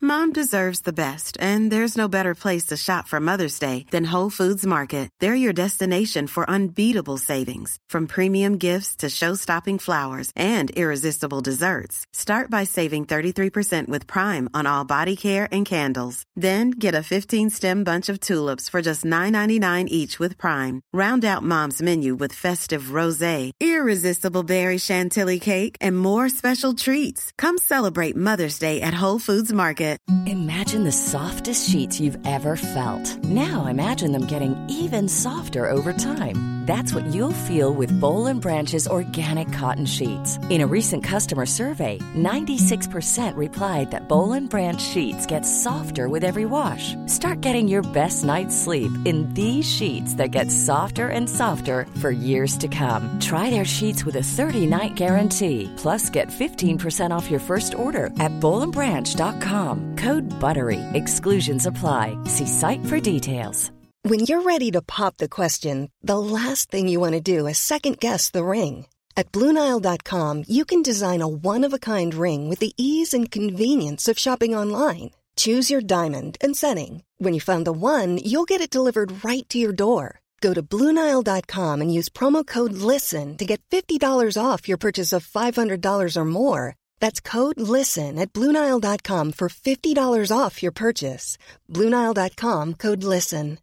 Mom deserves the best, and there's no better place to shop for Mother's Day than Whole Foods Market. They're your destination for unbeatable savings, from premium gifts to show-stopping flowers and irresistible desserts. Start by saving 33% with Prime on all body care and candles. Then get a 15-stem bunch of tulips for just $9.99 each with Prime. Round out Mom's menu with festive rosé, irresistible berry chantilly cake, and more special treats. Come celebrate Mother's Day at Whole Foods Market. Imagine the softest sheets you've ever felt. Now imagine them getting even softer over time. That's what you'll feel with Boll & Branch's organic cotton sheets. In a recent customer survey, 96% replied that Boll & Branch sheets get softer with every wash. Start getting your best night's sleep in these sheets that get softer and softer for years to come. Try their sheets with a 30-night guarantee. Plus, get 15% off your first order at bollandbranch.com. Code BUTTERY. Exclusions apply. See site for details. When you're ready to pop the question, the last thing you want to do is second-guess the ring. At BlueNile.com, you can design a one-of-a-kind ring with the ease and convenience of shopping online. Choose your diamond and setting. When you find the one, you'll get it delivered right to your door. Go to BlueNile.com and use promo code LISTEN to get $50 off your purchase of $500 or more. That's code LISTEN at BlueNile.com for $50 off your purchase. BlueNile.com, code LISTEN.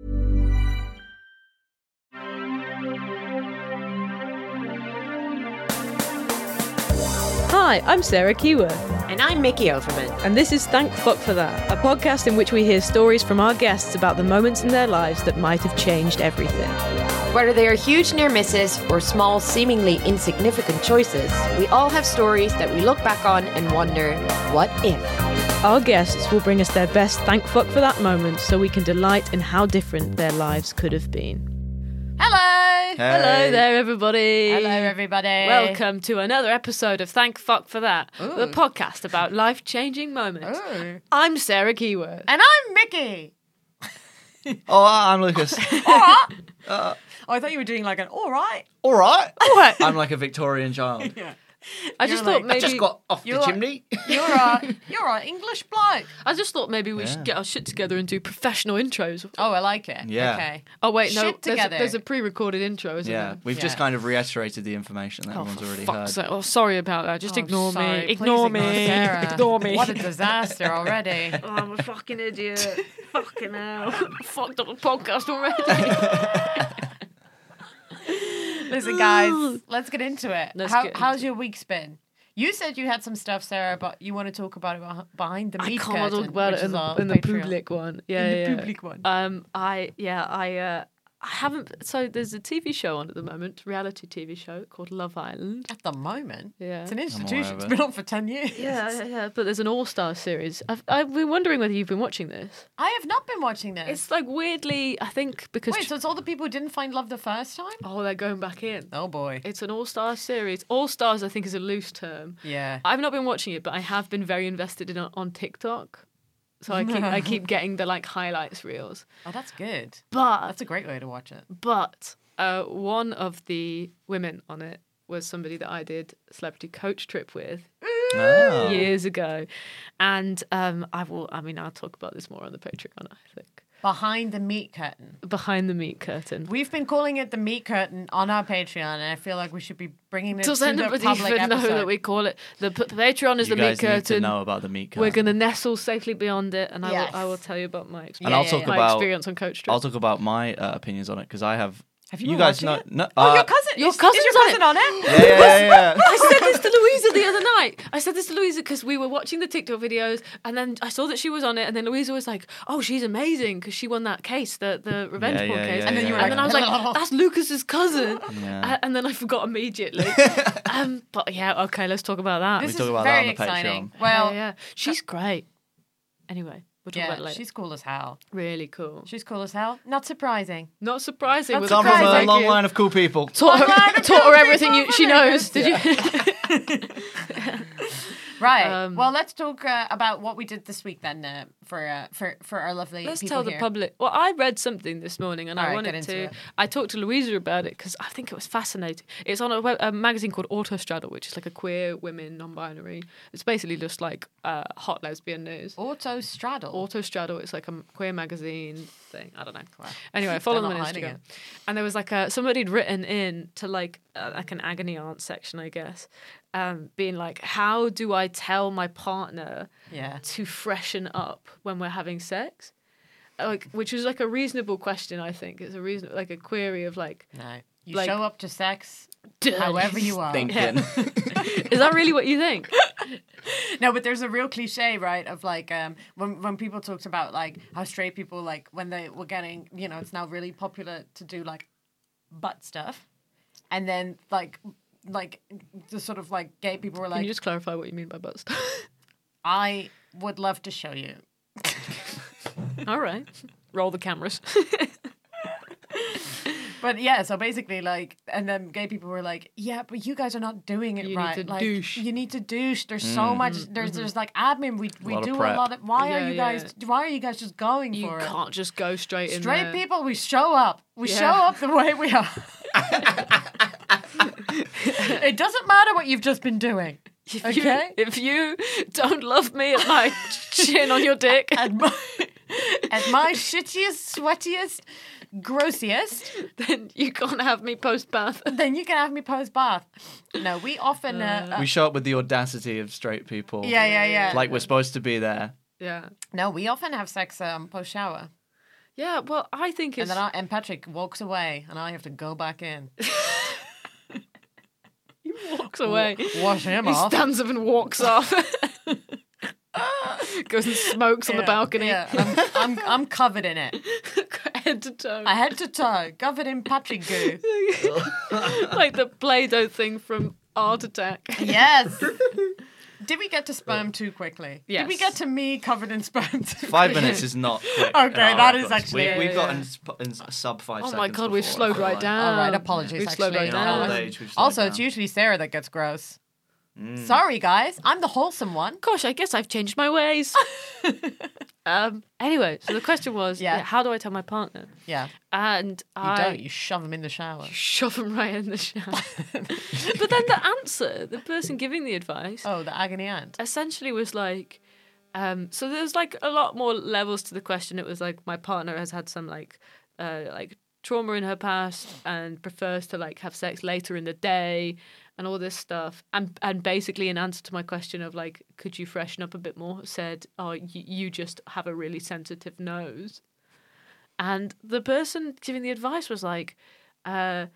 Hi, I'm Sarah Keyworth. And I'm Mickey Overman. And this is Thank Fuck For That, a podcast in which we hear stories from our guests about the moments in their lives that might have changed everything. Whether they are huge near misses or small, seemingly insignificant choices, we all have stories that we look back on and wonder, what if? Our guests will bring us their best Thank Fuck For That moments so we can delight in how different their lives could have been. Hello! Hey. Hello there, everybody. Hello, everybody. Welcome to another episode of Thank Fuck For That, the podcast about life-changing moments. Ooh. I'm Sarah Keyworth. And I'm Mickey. Oh, I'm Lucas. All right. I thought you were doing like an all right. All right. What? I'm like a Victorian child. Yeah. I just You're thought like, maybe I just got off the You're chimney. You're an English bloke. I just thought maybe we should get our shit together and do professional intros. Oh, I like it. Yeah. Okay. Oh wait, no, Shit together. there's a pre-recorded intro, isn't Yeah, there? we've just Yeah. kind of reiterated the information that everyone's already heard. Fuck's sake. Oh, sorry about that. Just Oh, ignore sorry. me. Please Ignore me. Sarah. Ignore me. What a disaster already. Oh, I'm a fucking idiot. Fucking hell. I fucked up the podcast already. Listen, guys, let's get into it. Let's get into How's your week's been? You said you had some stuff, Sarah, but you want to talk about it behind the I meat can't curtain, talk about which it is our in the Patreon. public one. Yeah, In the yeah. public one. I haven't. So there's a TV show on at the moment, reality TV show called Love Island. At the moment, Yeah. it's an aware institution. of It's it. been on for 10 years. Yeah. But there's an all-star series. I've been wondering whether you've been watching this. I have not been watching this. It's like weirdly, I think because Wait, so it's all the people who didn't find love the first time? oh, they're going back in. Oh, boy. It's an all-star series. All-stars, I think, is a loose term. Yeah. I've not been watching it, but I have been very invested in it on TikTok. So I keep getting the like highlights reels. Oh, that's good. But That's a great way to watch it. one of the women on it was somebody that I did a celebrity coach trip with Oh. years ago, and I'll talk about this more on the Patreon. I think Behind the meat curtain. behind the meat curtain. We've been calling it the meat curtain on our Patreon, and I feel like we should be bringing it Does to the anybody public even know episode. that we call it the Patreon is You the meat guys need to curtain? know about the meat curtain. We're going to nestle safely beyond it, and Yes. I will tell you about my experience. And I'll Yeah, talk yeah. my about experience on coach trip. I'll talk about my opinions on it because I have. Have you you been guys watching know? it? No, Your cousin? Your is cousin's your cousin on it? Yeah. I said this to Louisa the other night. I said this to Louisa because we were watching the TikTok videos, and then I saw that she was on it, and then Louisa was like, "Oh, she's amazing because she won that case, the revenge porn case." yeah, And then you were and then I was like, like, "That's Lucas's cousin," Yeah. and then I forgot immediately. But yeah, okay, let's talk about that. This talk is about that very on the exciting. Patreon. Well, yeah, she's great. Anyway, we'll talk about it yeah, later. she's cool as hell. Really cool. She's cool as hell. Not surprising. Not surprising. Not with Come the from a surprising. long line of cool people. Taught Long line her, of taught her cool everything people she for knows. Lucas. Did you? Right. Well, let's talk about what we did this week then for our lovely Let's people tell the here. public. Well, I read something this morning, and All I right, wanted get into to. it. I talked to Louisa about it because I think it was fascinating. It's on a magazine called Autostraddle, which is like a queer women non-binary. It's basically just like hot lesbian news. Autostraddle. Autostraddle. It's like a queer magazine thing. I don't know. Anyway, I follow They're them on not hiding Instagram, it. and there was like somebody'd written in to like an agony aunt section, I guess, being like, "How do I tell my partner Yeah. to freshen up when we're having sex?" Like, which is like a reasonable question. I think it's a reason, like a query of like, No. You Like- show up to sex however you are. Thinking. is that really what you think? No, but there's a real cliche, right? Of like when people talked about like how straight people like when they were getting, you know, it's now really popular to do like butt stuff, and then like the sort of like gay people were Can like, you just clarify what you mean by butt stuff? I would love to show you. All right, roll the cameras. But yeah, so basically, like, and then gay people were like, "Yeah, but you guys are not doing it You need right. to like, douche." you need to douche. There's so much. There's like admin. We lot of do a prep. lot of. Why are Yeah, you yeah. guys? Why are you guys just going You for it? can't just go straight in Straight there. people, we show up. We Yeah. show up the way we are. It doesn't matter what you've just been doing. Okay? If you don't love me at my chin on your dick, At my shittiest, sweatiest, grossiest, then you can't have me post bath. then you can have me post bath. No, we often. We show up with the audacity of straight people. yeah. Like we're supposed to be there. Yeah. No, we often have sex post shower, Yeah, well, I think it's. and then and Patrick walks away, and I have to go back in, He walks away. wash him He off. stands up and walks off. Goes and smokes on the balcony. Yeah, and I'm covered in it, Head to toe. I head to toe, covered in Patrick goo. Like the Play-Doh thing from Art Attack. Yes. Did we get to sperm too quickly? Yes. Did we get to me covered in sperm too 5 quickly? minutes is not quick. Okay, in our that is records. actually- We've Yeah, gotten yeah. in sub 5 Oh seconds. my God, we've before, slowed I feel right like. down. All right, apologies. We've slowed actually. right down. In our old age, we've slowed Also, down. it's usually Sarah that gets gross. Sorry, guys. I'm the wholesome one. Gosh, I guess I've changed my ways. Anyway, so the question was, Yeah. how do I tell my partner? Yeah. And You I don't. You shove him in the shower. shove him right in the shower. But then the answer, the person giving the advice, Oh, the agony aunt. essentially was like, so there's like a lot more levels to the question. It was like my partner has had some like trauma in her past and prefers to like have sex later in the day and all this stuff. And basically in answer to my question of like, could you freshen up a bit more, said, oh, you just have a really sensitive nose. And the person giving the advice was like, I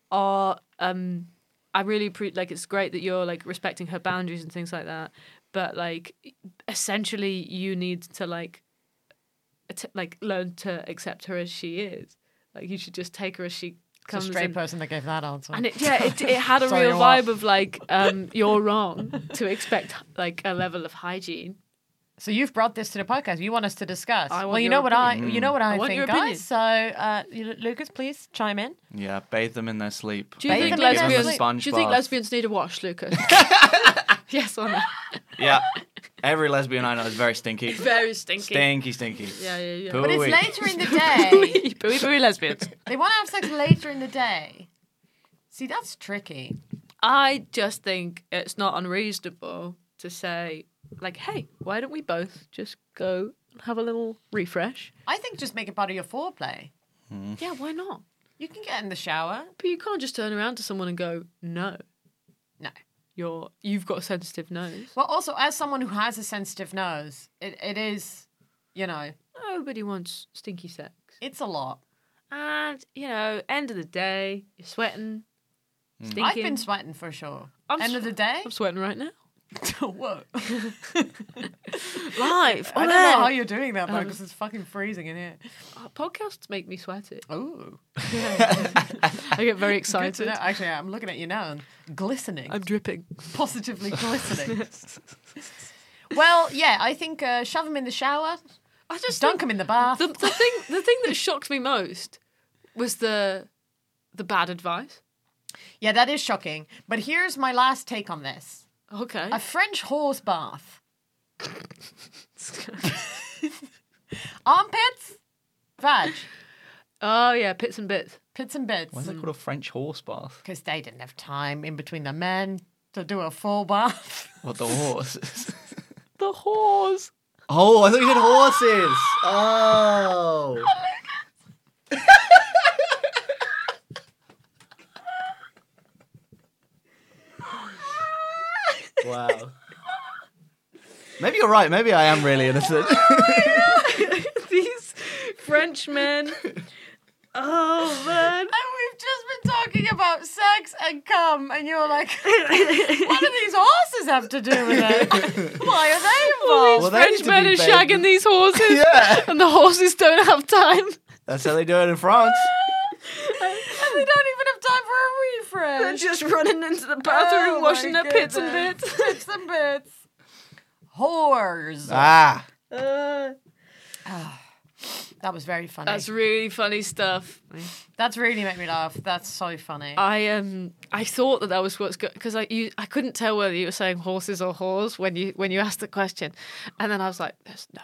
really like it's great that you're like respecting her boundaries and things like that, but like essentially you need to like learn to accept her as she is. Like you should just take her as she It's a comes. straight person that gave that answer. And it had a Sorry, real what? vibe of like you're wrong to expect like a level of hygiene. So you've brought this to the podcast. You want us to discuss. I want Well, you your know what opinion. you know what I want think, your opinion. guys. So, Lucas, please chime in. Yeah, bathe them in their sleep. Do you Bathe think them in their lesbians? sleep. Do you think lesbians need a wash, Lucas? Yes or no? Yeah. Every lesbian I know is very stinky. Very stinky. Stinky. Yeah. But it's Pooey. later in the day. Booey lesbians. They want to have sex later in the day. See, that's tricky. I just think it's not unreasonable to say, like, hey, why don't we both just go and have a little refresh? I think just make it part of your foreplay. Yeah, why not? You can get in the shower. But you can't just turn around to someone and go, no, No. you've got a sensitive nose. Well, also, as someone who has a sensitive nose, it is, you know, Nobody wants stinky sex. it's a lot. And, end of the day, you're sweating, stinking. I've been sweating for sure. End of the day? I'm sweating right now. Whoa. Live. I don't know how you're doing that, though, because it's fucking freezing in here. Podcasts make me sweaty. Ooh. I get very Good to excited. know. Actually, I'm looking at you now and glistening. I'm dripping. Positively glistening. Well, yeah, I think shove him in the shower, I just dunk him in the bath. The thing that shocked me most was the bad advice. Yeah, that is shocking. But here's my last take on this. Okay. A French horse bath. Armpits? Vag. Oh yeah, pits and bits. Pits and bits. Why is it called a French horse bath? Because they didn't have time in between the men to do a full bath. What, the horses? The horse. Oh, I thought you said horses. Oh. Wow. Maybe you're right. Maybe I am really innocent. These Frenchmen. Oh man. And we've just been talking about sex and cum, and you're like, what do these horses have to do with it? Why are they involved? Well, they need to Frenchmen be are fed. shagging these horses. Yeah. And the horses don't have time. That's how they do it in France. And they don't even have time for a refresh. They're just running into the bathroom, Oh, washing my their pits and goodness. bits. Pits and bits. Whores. Ah. That was very funny. That's really funny stuff. That's really made me laugh. That's so funny. I thought that was what's good because I couldn't tell whether you were saying horses or whores when you asked the question, and then I was like, there's no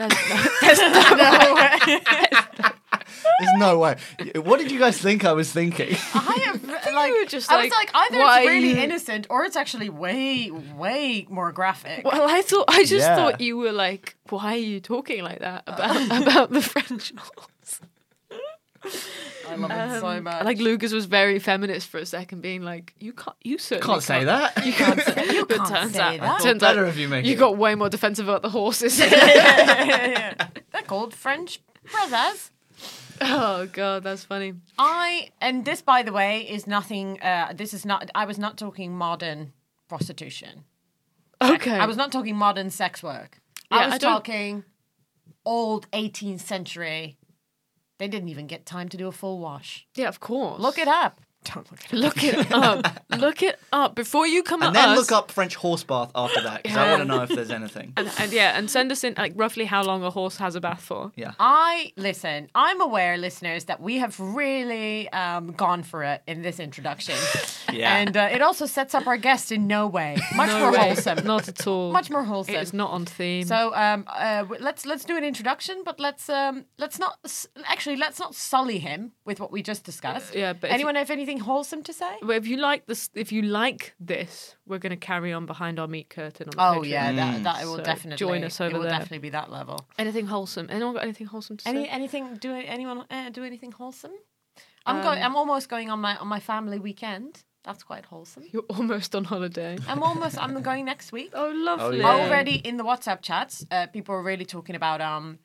way. There's no way. What did you guys think I was thinking? I have like, were just I was like, either why it's really you- innocent or it's actually way more graphic. Well, I just Yeah. thought you were like, why are you talking like that about the French horse? I love it so much. Like Lucas was very feminist for a second, being like, you certainly Can't say that. You can't say You But can't turns say out, that. turns Better out if you make you it. got way more defensive about the horses. They're called French brothers. Oh god, that's funny. And this, by the way, is nothing. This is not. I was not talking modern prostitution. Okay, I was not talking modern sex work. Yeah, I was I don't- talking old 18th century. They didn't even get time to do a full wash. Yeah, of course. Look it up. Don't look it up. Look it up. Look it up before you come And at then us. look up French horse bath after that, because I want to know if there's anything. And send us in like roughly how long a horse has a bath for. Yeah. Listen, I'm aware, listeners, that we have really gone for it in this introduction. Yeah. And it also sets up our guest in no way. Much No more way. wholesome. Not at all. Much more wholesome. It's not on theme. So let's do an introduction, but let's not sully him with what we just discussed. Yeah, but if anyone have anything wholesome to say? But if you like this, we're going to carry on behind our meat curtain on the Oh Patreon. yeah, that will So definitely join us over It will there. definitely be that level. Anything wholesome? Anyone got anything wholesome to say? Anything? Do anyone do anything wholesome? I'm almost going on my family weekend. That's quite wholesome. You're almost on holiday. I'm going next week. Oh, lovely. yeah. Already in the WhatsApp chats, people are really talking about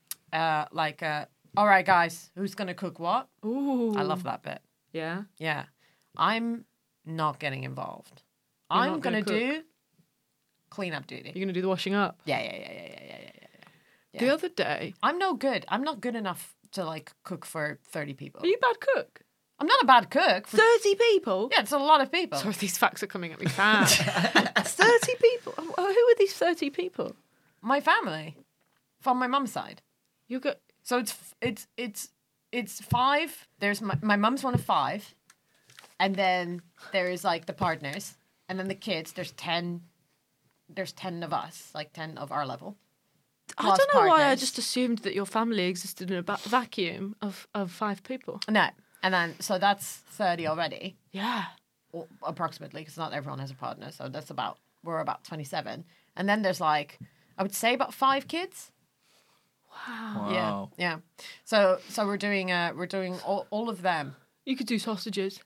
all right, guys, who's gonna cook what? Ooh. I love that bit. Yeah. Yeah, I'm not getting involved. You're I'm not gonna gonna do cleanup duty. You're going to do the washing up. Yeah. The other day, I'm no good. I'm not good enough to like cook for 30 people. are you a bad cook? I'm not a bad cook. 30 people? Yeah, it's a lot of people. Sorry, these facts are coming at me fast. 30 people? Who are these 30 people? My family, from my mum's side. You got... So it's five. There's my mum's one of five, and then there is like the partners, and then the kids. There's 10. There's 10 of us, like 10 of our level. I Plus don't know why I partners. just assumed that your family existed in a vacuum of 5 people. No, and then so that's 30 already, Yeah. or approximately, because not everyone has a partner. So we're about 27, and then there's like I would say about 5 kids. Wow. Yeah. So we're doing all of them. You could do sausages.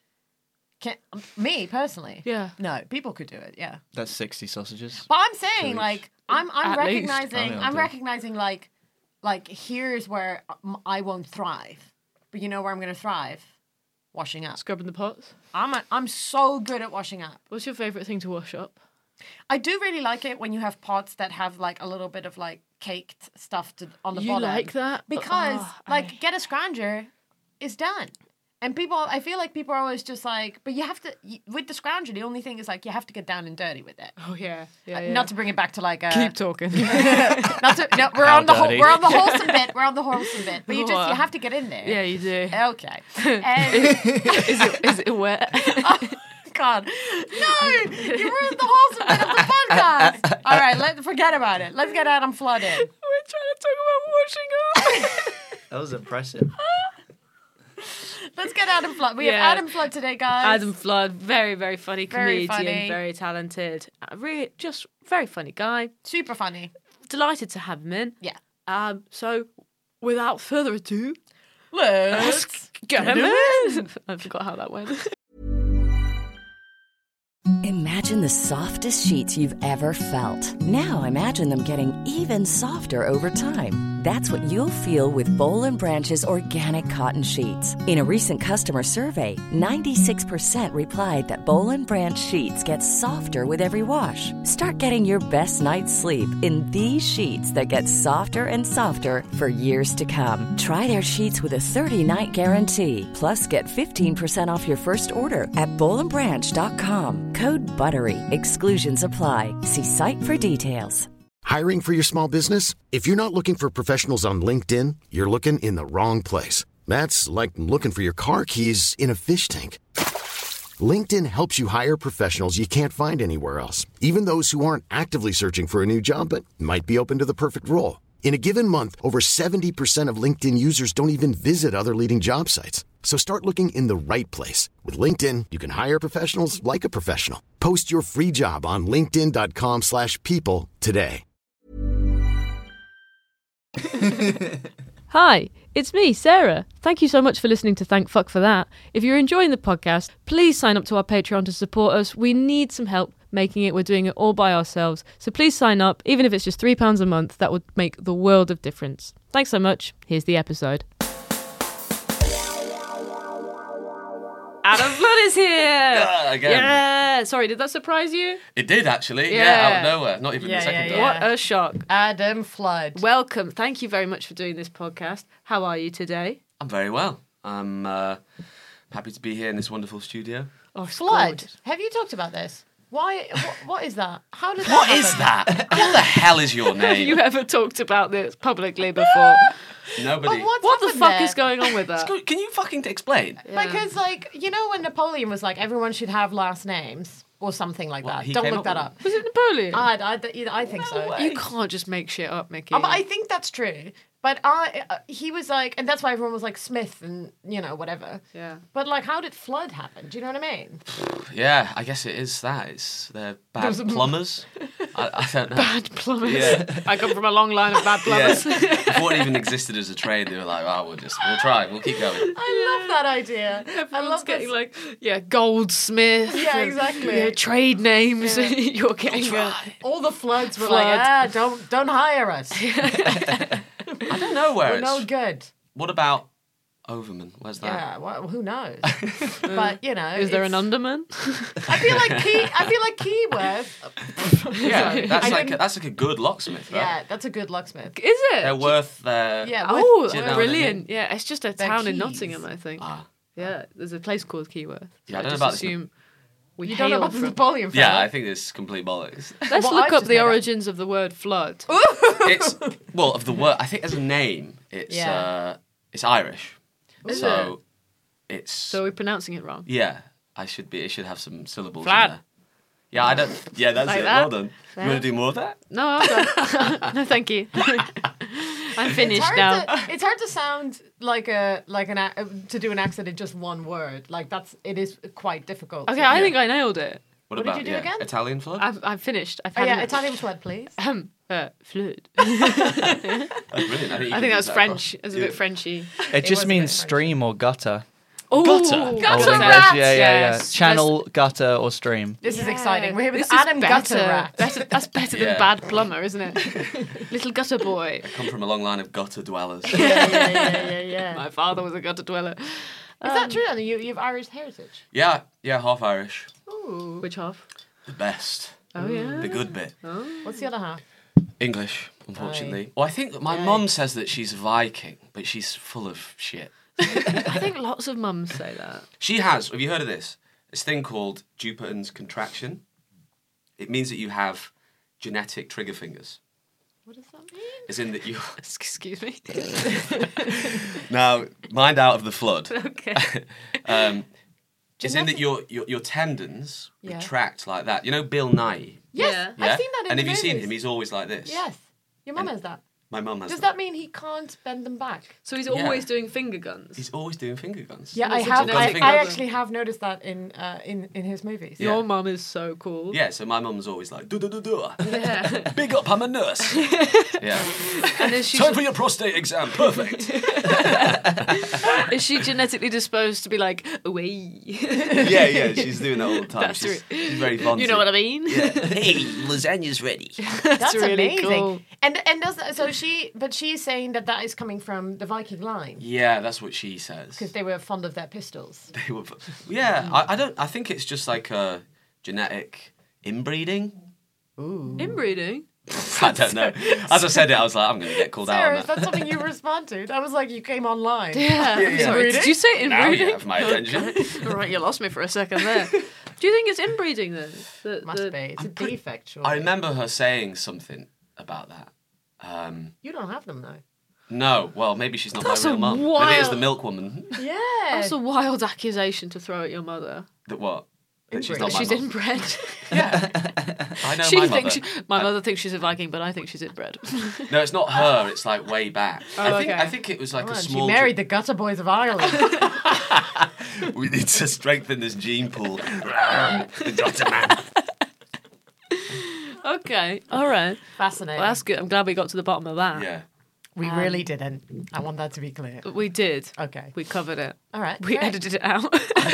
Me personally. Yeah. No, people could do it. Yeah. That's 60 sausages. But I'm saying each. like I'm At least. recognizing Oh, yeah, I'm dude. recognizing like here's where I won't thrive. But you know where I'm going to thrive? Washing up. Scrubbing the pots. I'm so good at washing up. What's your favourite thing to wash up? I do really like it when you have pots that have like a little bit of like caked stuff on the You bottom. like that? Because Oh, get a scrounger is done. And I feel like people are always just like, but you have to, with the scrounger, the only thing is like, you have to get down and dirty with it. Oh, yeah. Yeah. Not to bring it back to like a... Keep talking. we're How on the dirty. we're on the wholesome bit. We're on the wholesome bit. But you Wow. have to get in there. Yeah, you do. Okay. And Is it wet? God. No, you ruined the wholesome bit of the podcast. All right, forget about it. Let's get Adam Flood in. We're trying to talk about washing up. That was impressive. Let's get Adam Flood. We have Adam Flood today, guys. Adam Flood, very, very funny Very comedian, funny. very talented, really just very funny guy. Super funny. Delighted to have him in. Yeah. So, without further ado, Let's get him in. I forgot how that went. Imagine the softest sheets you've ever felt. Now imagine them getting even softer over time. That's what you'll feel with Boll & Branch's organic cotton sheets. In a recent customer survey, 96% replied that Boll & Branch sheets get softer with every wash. Start getting your best night's sleep in these sheets that get softer and softer for years to come. Try their sheets with a 30-night guarantee. Plus, get 15% off your first order at bollandbranch.com. Code BUTTERY. Exclusions apply. See site for details. Hiring for your small business? If you're not looking for professionals on LinkedIn, you're looking in the wrong place. That's like looking for your car keys in a fish tank. LinkedIn helps you hire professionals you can't find anywhere else, even those who aren't actively searching for a new job but might be open to the perfect role. In a given month, over 70% of LinkedIn users don't even visit other leading job sites. So start looking in the right place. With LinkedIn, you can hire professionals like a professional. Post your free job on linkedin.com/people today. Hi, it's me, Sarah. Thank you so much for listening to Thank Fuck for That. If you're enjoying the podcast, please sign up to our Patreon to support us. We need some help making it. We're doing it all by ourselves. So please sign up, even if it's just £3 a month. That would make the world of difference. Thanks so much. Here's the episode. Adam Flood is here! Again. Yeah! Sorry, did that surprise you? It did, actually. Yeah. Yeah, out of nowhere. Not even Yeah, the second yeah, time. yeah. What a shock. Adam Flood. Welcome. Thank you very much for doing this podcast. How are you today? I'm very well. I'm happy to be here in this wonderful studio. Oh, it's Flood. gorgeous. Have you talked about this? Why? What is that? How did that What happen? is that? What the hell is your Have name? you ever talked about this publicly before? Nobody. But what's What the happened fuck there? is going on with that? Can you fucking explain? Because, like, you know when Napoleon was like, everyone should have last names or something like Well, that. he Don't came look up that with up. Was it Napoleon? I think so. way. You can't just make shit up, Mickey. But I think that's true. But he was like, and that's why everyone was like Smith and, you know, whatever. Yeah. But, like, how did Flood happen? Do you know what I mean? Yeah, I guess it is that. They're bad plumbers. I don't know. Bad plumbers. Yeah. I come from a long line of bad plumbers. Before it even existed as a trade, they were like, "Oh, we'll try, we'll keep going." I love that idea. I Everyone's love getting this. Goldsmith. Yeah, and, exactly. trade names. You're getting All the Floods were Flood. like, don't hire us. I don't know where We're it's. no good. What about Overman? Where's that? Yeah, well, who knows? But, you know. Is there an it's- underman? I feel like Keyworth. Yeah, that's I like didn't- that's like a good locksmith, right? Yeah, that's a good locksmith. Is it? They're worth their. Yeah. Oh, Do you know what I brilliant. Yeah, it's just a They're town in keys. Nottingham, I think. Yeah, there's a place called Keyworth. Yeah, I don't know just about this- assume we You don't know hail about the from... Napoleon Yeah, fella? I think this is complete bollocks. Let's Well, look I've up just the made up. origins of the word flood. It's of the word. I think as a name, it's Yeah. it's Irish. Is So it's So we're pronouncing it wrong. yeah. It should have some syllables. Flat. In there. Yeah, I don't. Yeah, that's Like it. that? Well done. You want to do more of that? No, I'm done. No, thank you. I'm finished It's now. it's hard to sound like to do an accent in just one word. Like it is quite difficult. Okay, I think I nailed it. What What did about you do yeah, again? Italian flood? I've finished. I've Oh, had yeah, it. Italian Flood, please. Fluid. That's brilliant. I think that's French. It's a bit Frenchy. It was just a means bit stream or gutter. Oh, Gutter. Gutter Or rat! Yeah. Yes. Channel, gutter, or stream. This is exciting. We're here with This is Adam Gutter better. Rat. That's better than Yeah. bad plumber, isn't it? Little gutter boy. Come from a long line of gutter dwellers. Yeah. My father was a gutter dweller. Is that true? And you have Irish heritage. yeah, half Irish. Which half? The best. Oh yeah. The good bit. What's the other half? English, unfortunately. Well, I think my mum says that she's Viking, but she's full of shit. I think lots of mums say that. She has. Have you heard of this? This thing called Dupuytren's contraction. It means that you have genetic trigger fingers. What does that mean? As in that you. Excuse me. Now, mind out of the flood. Okay. is in that your tendons Yeah. retract like that. You know Bill Nye? Yes, Yeah. Yeah? I've seen that in And the have you seen movies. him? He's always like this. Yes. Your mum has that. My mum has Does them. that mean he can't bend them back? So he's Yeah. always doing finger guns. He's always doing finger guns. Yeah, I It's a have. genetic I problem. actually have noticed that in his movies. Yeah. Your mum is so cool. Yeah, so my mum's always like, do. Yeah. Big up, I'm a nurse. Yeah. And is she Time for your prostate exam. Perfect. is she genetically disposed to be like away? yeah, she's doing that all the time. That's She's very fond. You know what I mean? Hey, lasagna's ready. That's really amazing. cool. And does that, so she's saying that is coming from the Viking line Yeah, that's what she says. because they were fond of their pistols. They were- yeah, I think it's just like a genetic inbreeding. Inbreeding. I don't know. As I said it, I was like, I'm going to get called out Sarah, on is that. that something you respond to? That was like you came online. Yeah. yeah. Sorry, did you say Now you inbreeding? have my attention. Right, you lost me for a second there. Do you think it's inbreeding then? Must be. It's a defect, surely. I remember her saying something about that. You don't have them though. No, well, maybe she's not That's my a real mum. Maybe it is wild- the milk woman. Yeah. That's a wild accusation to throw at your mother. That what? That she's Inbred. not my She's mum. inbred. I know She my thinks mother. my mother thinks she's a Viking, but I think she's inbred. No, it's not her. It's like way back. okay. I think it was like Come a on, small. she married the gutter boys of Ireland. We need to strengthen this gene pool. The Gutter Man. Okay, all right. Fascinating. Well, that's good. I'm glad we got to the bottom of that. Yeah. we really didn't. I want that to be clear. We did. Okay. We covered it. All right. We great. edited it out.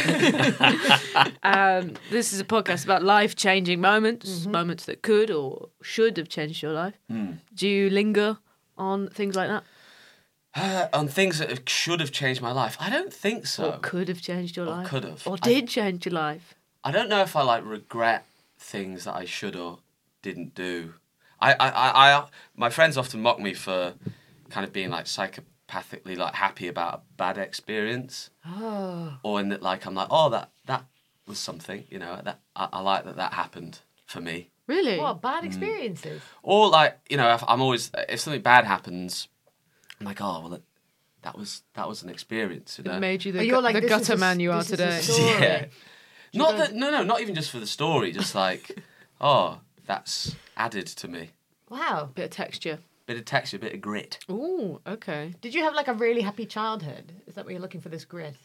This is a podcast about life-changing moments, moments that could or should have changed your life. Do you linger on things like that? On things that should have changed my life. I don't think so. Or could have changed your Or life? could have. Or did change your life? I don't know if I like regret things that I should or didn't do. I my friends often mock me for kind of being like psychopathically like happy about a bad experience. Oh. Or in that like I'm like, oh that was something, you know, that I like that happened for me. Really? What bad experiences? Or like, you know, if something bad happens, I'm like, oh well that was an experience, you know. It made you But the, you're like, the this is gutter a- man you are this is a today. story. Yeah. Not that not even just for the story, just like, oh, that's added to me. Wow. Bit of texture. Bit of texture, bit of grit. Ooh, okay. Did you have like a really happy childhood? Is that what you're looking for this grit?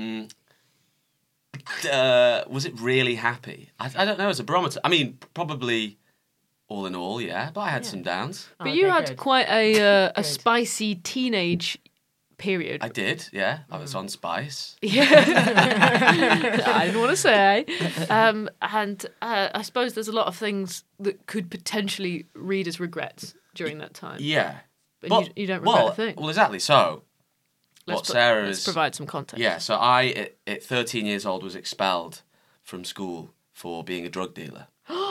Was it really happy? I don't know, as a barometer. I mean, probably all in all, yeah, but I had some downs. But Oh, you okay, had good. quite a spicy teenage period. I did, yeah. I was on Spice. I didn't want to say. And I suppose there's a lot of things that could potentially read as regrets during that time. Yeah. But you don't regret a thing. Well, exactly. So, Let's Sarah's... provide some context. Yeah, so I, at 13 years old, was expelled from school for being a drug dealer.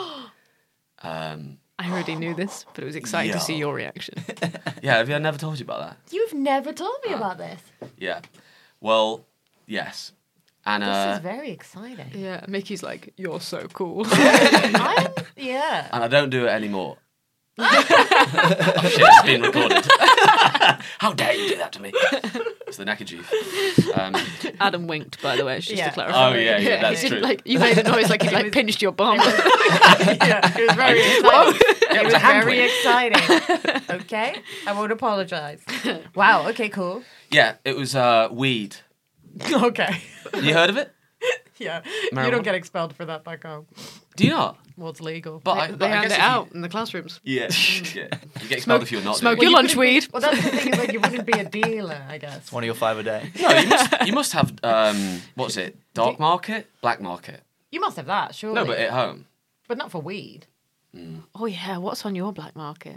I already knew this, but it was exciting to see Yo. your reaction. Yeah, have I never told you about that? You've never told me about this. Yeah. Well, yes. And This is very exciting. Yeah, Mickey's like, you're so cool. Yeah. and I don't do it anymore. Oh shit, it's been recorded. How dare you do that to me? It's the neckerchief. Adam winked, by the way, just Yeah. to clarify. Oh, yeah, that's he didn't, true. Like, you made a noise like he like pinched your bum. Yeah, it was very exciting. Yeah, It it was was a hand very wave. exciting. Okay? I won't apologise. Wow, okay, cool. Yeah, it was weed. Okay. You heard of it? Yeah. You Marijuana? don't get expelled for that back home. Do you not? Well, it's legal. But They I hand guess it if you- out in the classrooms. Yeah, yeah. You get expelled if you're not Smoke doing your it. lunch weed. Well, that's the thing, is like you wouldn't be a dealer, I guess. One of your 5 a day. No, you must have, what's it? Dark market? Black market? You must have that, surely. No, but at home. But not for weed. Oh yeah, what's on your black market?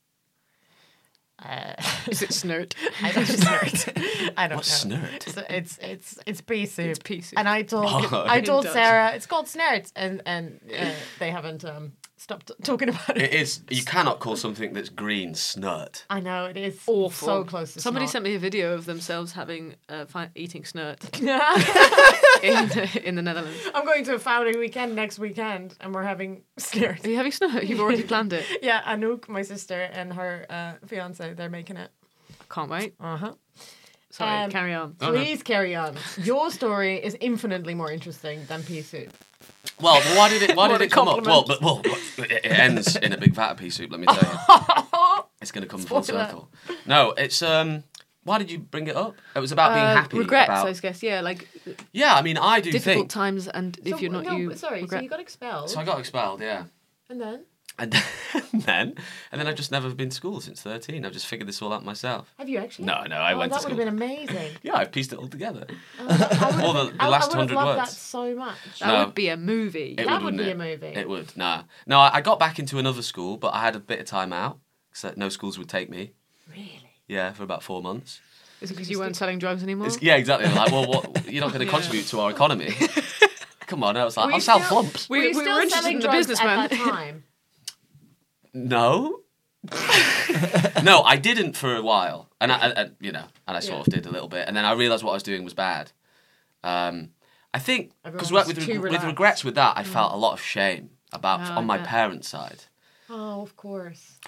Is it snurt? I don't know. I don't What's know. snurt? It's pea soup. It's pea soup. And I told Oh. I told Dutch. Sarah it's called snert, and they haven't stopped talking about it. It is. You cannot call something that's green snurt. I know it is Awful. so close to Somebody snot. sent me a video of themselves having eating snurt in the Netherlands. I'm going to a family weekend next weekend, and we're having snert. Are you having snurt? You've already planned it. Yeah, Anouk, my sister, and her fiance, they're making it. Can't wait. Uh huh. Sorry, carry on. Please carry on. Your story is infinitely more interesting than pea soup. Well, why did it come up? compliment. Well, it ends in a big vat of pea soup. Let me tell you, it's going to come full Spoiler. circle. No, it's Why did you bring it up? It was about being happy. Regrets, about... I guess. Yeah, like Yeah, I mean, I do difficult think. times, and if you're not Sorry, regret. so you got expelled. So I got expelled. Yeah. And then? And then I've just never been to school since 13. I've just figured this all out myself. Have you actually? No, I went to That school. would have been amazing. Yeah, I've pieced it all together. I All the last I would have 100 loved words. that so much. That No. would be a movie. It That would wouldn't be it? a movie. It would. Nah. No, I got back into another school, but I had a bit of time out because no schools would take me. Really? Yeah, for about 4 months. Is it because you weren't selling drugs anymore? Yeah, exactly. Like, well, what? You're not going to contribute to our economy. Come on, I was like, Were I'll you sell still- flumps. Were you we still were interested selling in the drugs businessman. at that time? No. No, I didn't for a while, and I sort of did a little bit, and then I realised what I was doing was bad. I think because Everyone was with too relaxed. regrets with that, I felt a lot of shame about Oh, on my I bet. parents' side. Oh, of course.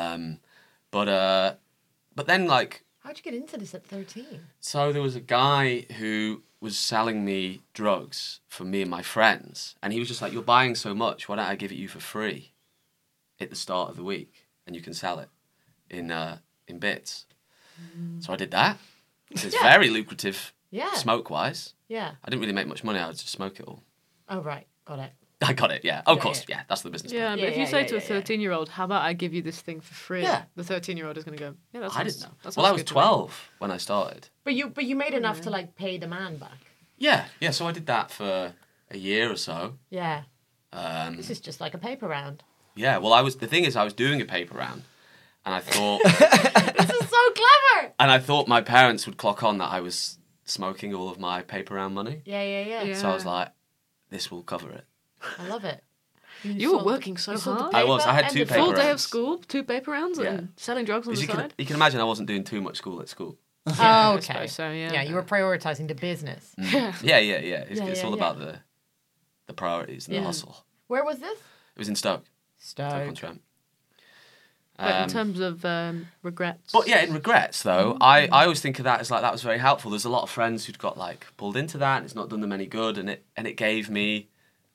But then like. How'd you get into this at 13? So there was a guy who was selling me drugs for me and my friends, and he was just like, "You're buying so much, why don't I give it you for free at the start of the week, and you can sell it in bits." So I did that. It's very lucrative, Yeah. smoke-wise. Yeah. I didn't really make much money. I would just smoke it all. Oh, right. Got it. I got it. Yeah, of Yeah, course. Yeah, that's the business. Yeah, plan. but if you yeah, say yeah, to a yeah, yeah. 13-year-old, "How about I give you this thing for free?" Yeah. The 13-year-old is going to go, "Yeah, that's I nice. didn't. That Well, I sounds was good to me." 12 when I started. But you made enough to like pay the man back. Yeah. So I did that for a year or so. Yeah. This is just like a paper round. Yeah. Well, I was doing a paper round, and I thought. This is so clever. And I thought my parents would clock on that I was smoking all of my paper round money. Yeah. So I was like, this will cover it. I love it. You were working so sold the hard. I was. I had and 2 the paper Full day of rounds. school, 2 paper rounds, Yeah. and selling drugs on the Because side. you can imagine I wasn't doing too much school at school. Oh, I okay. suppose so, yeah. Yeah, you were prioritizing the business. Yeah. It's Yeah, all yeah. about the priorities and the hustle. Where was this? It was in Stoke-on-Trent. Stoke. But in terms of regrets. But yeah, in regrets though, I always think of that as like that was very helpful. There's a lot of friends who'd got like pulled into that, and it's not done them any good, and it gave me,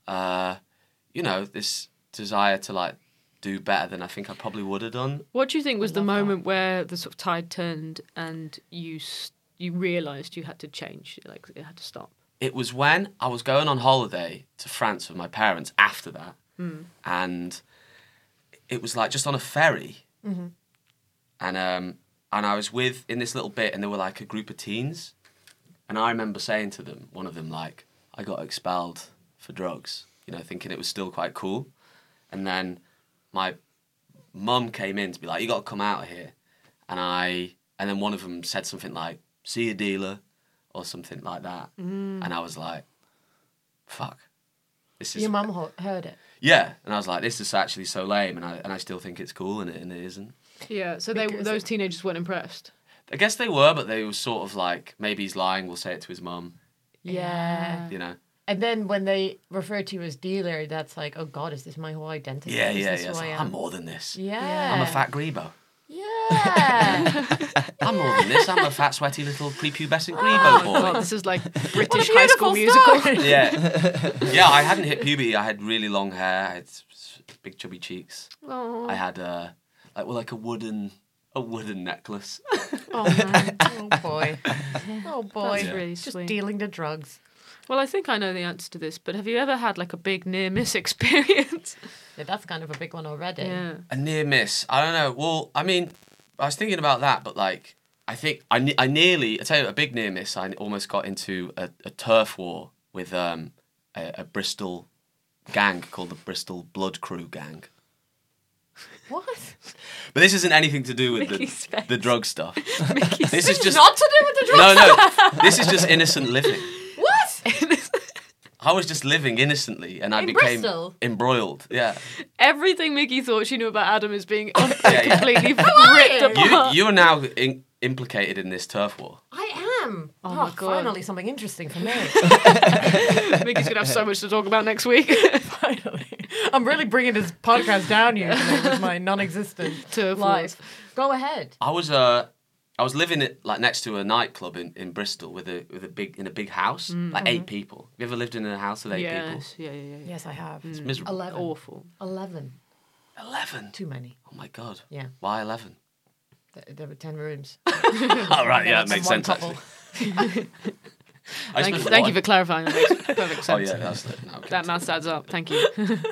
this desire to like do better than I think I probably would have done. What do you think was the moment where the sort of tide turned and you realised you had to change, like it had to stop? It was when I was going on holiday to France with my parents after that, and it was like just on a ferry, and I was in this little bit, and there were like a group of teens, and I remember saying to them, one of them like, I got expelled for drugs, thinking it was still quite cool, and then my mum came in to be like, you got to come out of here, and then one of them said something like, see a dealer, or something like that, and I was like, fuck, this is... Your mum heard it. Yeah, and I was like, this is actually so lame, and I still think it's cool, and it isn't. Yeah, so those teenagers weren't impressed. I guess they were, but they were sort of like, maybe he's lying, we'll say it to his mum, Yeah. And then when they refer to you as dealer, that's like, oh God, is this my whole identity? Yeah. Is this It's who I like, am? I'm more than this. Yeah. I'm a fat grebo. Yeah. I'm more than this. I'm a fat, sweaty little prepubescent grebo Oh, boy. God, this is like British What a High School beautiful Musical. story. Yeah, I hadn't hit puberty. I had really long hair. I had big chubby cheeks. Oh, I had a wooden necklace. oh man. Oh boy. Oh boy. That's really Just sweet. dealing the drugs. Well, I think I know the answer to this, but have you ever had like a big near-miss experience? Yeah, that's kind of a big one already. Yeah. A near miss. I don't know. Well, I mean, I was thinking about that, but like, I think I tell you, a big near miss. I almost got into a turf war with a Bristol gang called the Bristol Blood Crew Gang. What? But this isn't anything to do with Mickey's face. the drug stuff. This is just Not to do with the drugs. no. This is just innocent living. What? I was just living innocently, and I In became Bristol? embroiled. Yeah, Everything Mickey thought she knew about Adam is being yeah. completely ripped lying. apart. you are now implicated in this turf war. I am. Oh my God. Finally, something interesting for me. Mickey's going to have so much to talk about next week. Finally. I'm really bringing this podcast down usually with my non-existent Turf life. Go ahead. I was I was living like next to a nightclub in Bristol with a big house, like 8 people. Have you ever lived in a house with 8 people? Yes, yeah. Yes, I have. It's miserable. 11. Awful. 11. 11. Too many. Oh my god. Yeah. Why 11? There were 10 rooms. Oh right, yeah, it makes One sense couple. actually. Thank you for clarifying. That makes perfect sense. Oh yeah, that's it. No, okay. That math adds up. Thank you.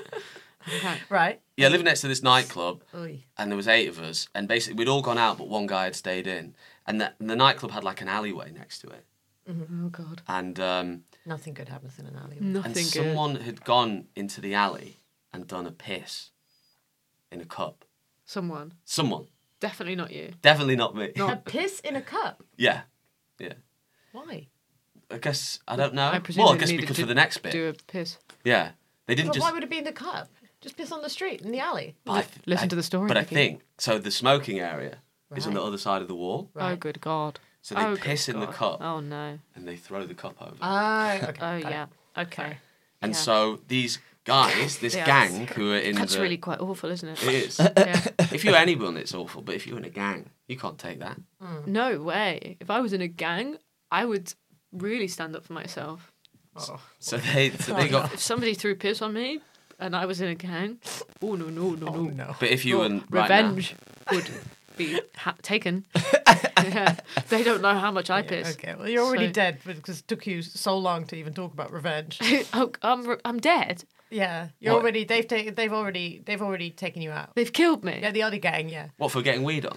Right. Yeah, living next to this nightclub, Oy. and there was 8 of us, and basically we'd all gone out, but one guy had stayed in, and the nightclub had like an alleyway next to it, Oh God. and Nothing good happens in an alleyway. Nothing good. someone had gone into the alley and done a piss in a cup. Someone. Definitely Not you. not me. A piss in a cup? Yeah. Why? I guess I don't know. I presume Well, I they guess needed because to for the next bit. Do a piss. Yeah, they didn't But just. why would it be in the cup? Just piss on the street, in the alley. But Listen to the story, But I Vicky. think so. The smoking area is on the Right. other side of the wall, Right. Oh good God. so they Oh, piss good in the God. cup Oh no. and they throw the cup over. Ah, okay. Oh got it. yeah. Okay. And yeah. so these guys, this Yeah. gang who are in That's the. really quite awful, isn't it? It is. Yeah. If you're anyone, it's awful. But if you're in a gang, you can't take that. No way. If I was in a gang, I would really stand up for myself. So they got. If somebody threw piss on me and I was in a gang, oh no. No. But if you were right Revenge would be taken. Yeah. They don't know how much I piss. Okay, well, you're already So- dead because it took you so long to even talk about revenge. Oh, I'm dead. Yeah, you're What? already. They've already taken you out. They've killed me. Yeah, the other gang. Yeah. What for getting weed on?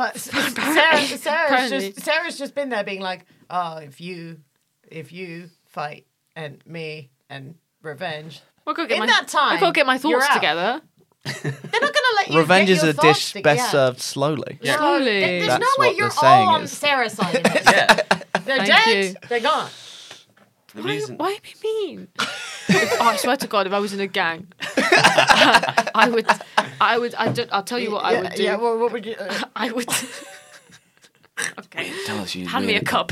Apparently. Sarah's just been there being like, oh, if you fight and me and revenge, I've got to get In my, that time, I've got to get my you're thoughts out. together. they're not gonna let you. Revenge get is your a thoughts dish to- best yeah. served slowly. No, Slowly. There's That's no way what you're the saying all on is. Sarah's side of this. Yeah. They're Thank dead. you. They're gone. The reason. Why be mean? I swear to God, if I was in a gang, I'll tell you what I would do. Yeah. Well, what would you? I would. Okay. Tell us you. Hand me a cup.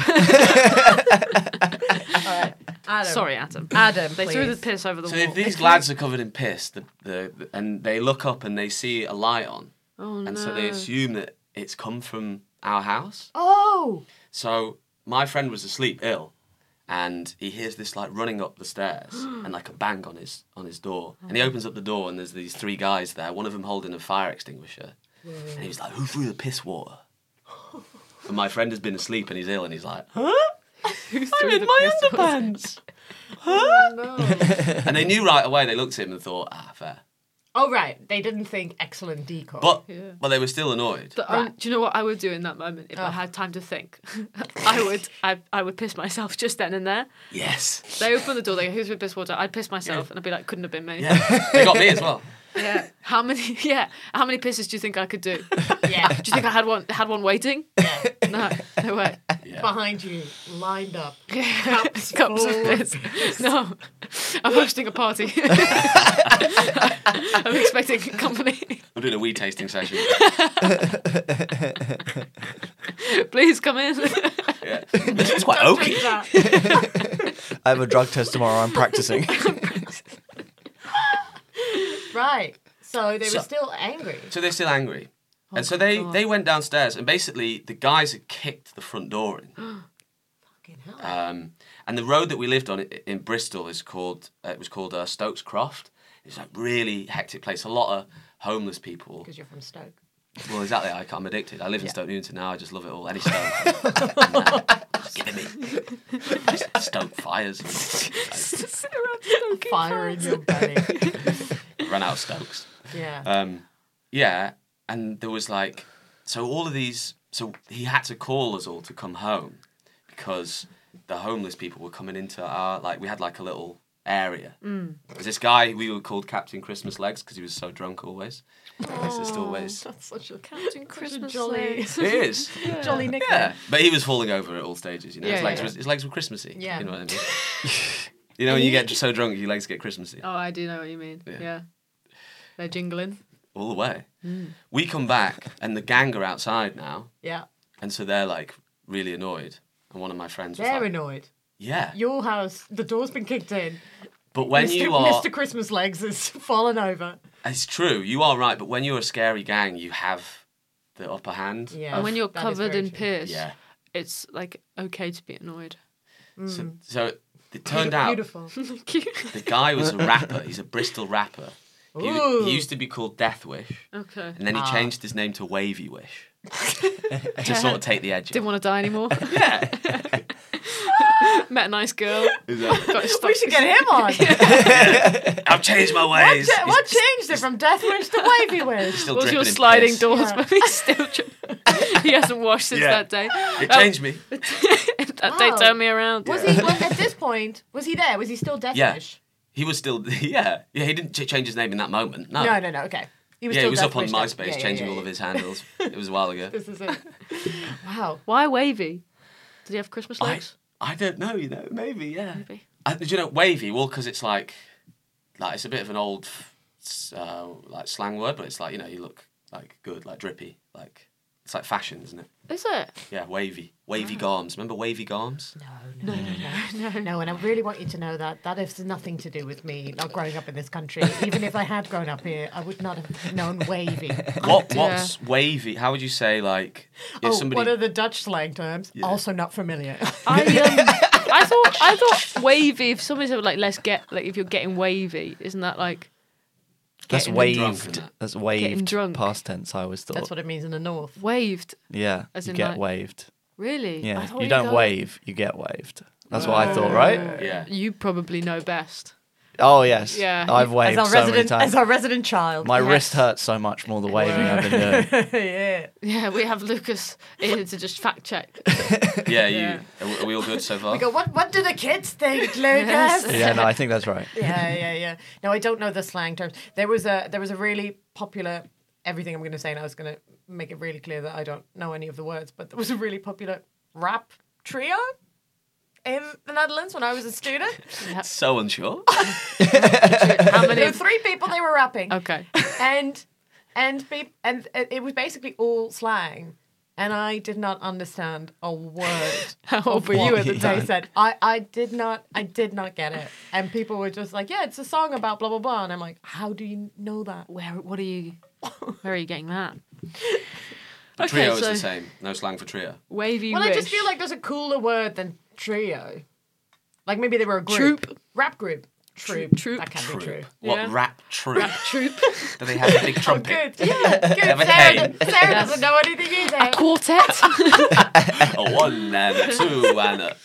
Adam. Sorry, Adam. Adam. They threw the please. piss over the So wall. if these lads are covered in piss, and they look up and they see a light on, Oh no. and so they assume that it's come from our house. Oh. So my friend was asleep ill, and he hears this like running up the stairs and like a bang on his door, and he opens up the door and there's these 3 guys there, one of them holding a fire extinguisher, and he's like, "Who threw the piss water?" And my friend has been asleep and he's ill, and he's like, "Huh? I'm in my underpants." And they knew right away. They looked at him and thought, fair. Oh right. They didn't think excellent decoy. But they were still annoyed. Do you know what I would do in that moment if I had time to think? I would piss myself just then and there. Yes. They open the door. They go, "Who's with piss water?" I'd piss myself, and I'd be like, "Couldn't have been me." Yeah. They got me as well. Yeah. How many? Yeah. How many pisses do you think I could do? yeah. Do you think I had one waiting? No way. Yeah. Behind you, lined up. Cups of piss. No, I'm hosting a party. I'm expecting company. We're doing a weed tasting session. Please come in. Yeah. This is quite oaky. I have a drug test tomorrow. I'm practicing. Right. So they So- were still angry. So they're still angry. And so they went downstairs, and basically the guys had kicked the front door in. Fucking hell. And the road that we lived on in Bristol was called Stokes Croft. It's a really hectic place. A lot of homeless people. Because you're from Stoke. Well, exactly. I'm addicted. I live in Stoke Newington now. I just love it all. Any Stoke. Just give it me. Just Stoke fires. Fire in your belly. Run out of Stokes. Yeah. Yeah, and there was like, so all of these, so he had to call us all to come home because the homeless people were coming into our, like, we had like a little area. There's this guy, we were called Captain Christmas Legs because he was so drunk always. He's just always. That's such a Captain Christmas jolly, legs. It is. jolly nickname. Yeah, but he was falling over at all stages, you know. Yeah, His legs were Christmassy. Yeah. You know what I mean? You know when you get so drunk, your legs get Christmassy. Oh, I do know what you mean. Yeah. They're jingling. All the way. We come back and the gang are outside now, Yeah. and so they're like really annoyed. And one of my friends was They're like, annoyed. "Yeah, Your house, the door's been kicked in. but when you are, Mr. Christmas Legs has fallen over. it's true, you are right. But when you're a scary gang, you have the upper hand. Yeah. And when you're that is covered very in true. piss, Yeah. it's like okay to be annoyed. So it turned out Beautiful. the guy was a rapper. He's a Bristol rapper. He used to be called Death Wish, Okay. and then he changed his name to Wavy Wish to sort of take the edge Didn't off. want to die anymore. Yeah. Met a nice girl. Got his We should get him on. I've changed my ways. What changed it from Death Wish to Wavy Wish? Still Was your dripping in sliding piss. doors, Yeah. but he's still he hasn't washed since Yeah. that day. It changed me. That day Wow. turned me around. Was he at this point? Was he there? Was he still Death Yeah. Wish? He was still, yeah. He didn't change his name in that moment. No. No. Okay. He was Yeah, still he was Death up on Wish then. MySpace Yeah, changing yeah, all of his handles. It was a while ago. This is it. Wow. Why wavy? Did he have Christmas legs? I don't know, maybe, yeah. Maybe. Do you know, wavy? Well, because it's like it's a bit of an old like slang word, but it's like, you look like good, like drippy, like it's like fashion, isn't it? Is it? Yeah, wavy garms. Remember wavy garms? No, and I really want you to know that has nothing to do with me not growing up in this country. Even if I had grown up here, I would not have known wavy. What's wavy? How would you say like if somebody? What are the Dutch slang terms? Also not familiar. I thought wavy. If somebody said like if you're getting wavy, isn't that like That's getting drunk, waved. isn't it? That's waved. drunk. Past tense. I always thought. That's what it means in the north. waved? Yeah. As You in, get like- waved. Really? I Yeah. thought You don't go- wave. You get waved. That's what I thought, right? Yeah. You probably know best. Oh yes. Yeah. I've waved so many times. As our resident child. My Yes. wrist hurts so much from all the waving I've been doing. Yeah. Yeah, we have Lucas here to just fact check. Yeah, Yeah. Are we all good so far? We go, what do the kids think, Lucas? Yes. Yeah, no, I think that's right. Yeah. No, I don't know the slang terms. There was a really popular. Everything I'm going to say now is going to make it really clear that I don't know any of the words. But there was a really popular rap trio in the Netherlands when I was a student. So unsure. How many? There were 3 people they were rapping, Okay. and it was basically all slang. And I did not understand a word. How old were you at the They time? said I did not get it, and people were just like, "Yeah, it's a song about blah blah blah," and I'm like, "How do you know that?" Where are you getting that? Trio is so the same. No slang for trio. wavy Well, wish. I just feel like there's a cooler word than trio. Like maybe they were a group. Troop. Rap group. Troop. Troop. That can't be true. What Yeah. rap troop? troop. Do they have a big trumpet? Good. Yeah. Good. Have a Sarah, cane. Sarah doesn't know anything either. Quartet. A 1 and a 2 and a...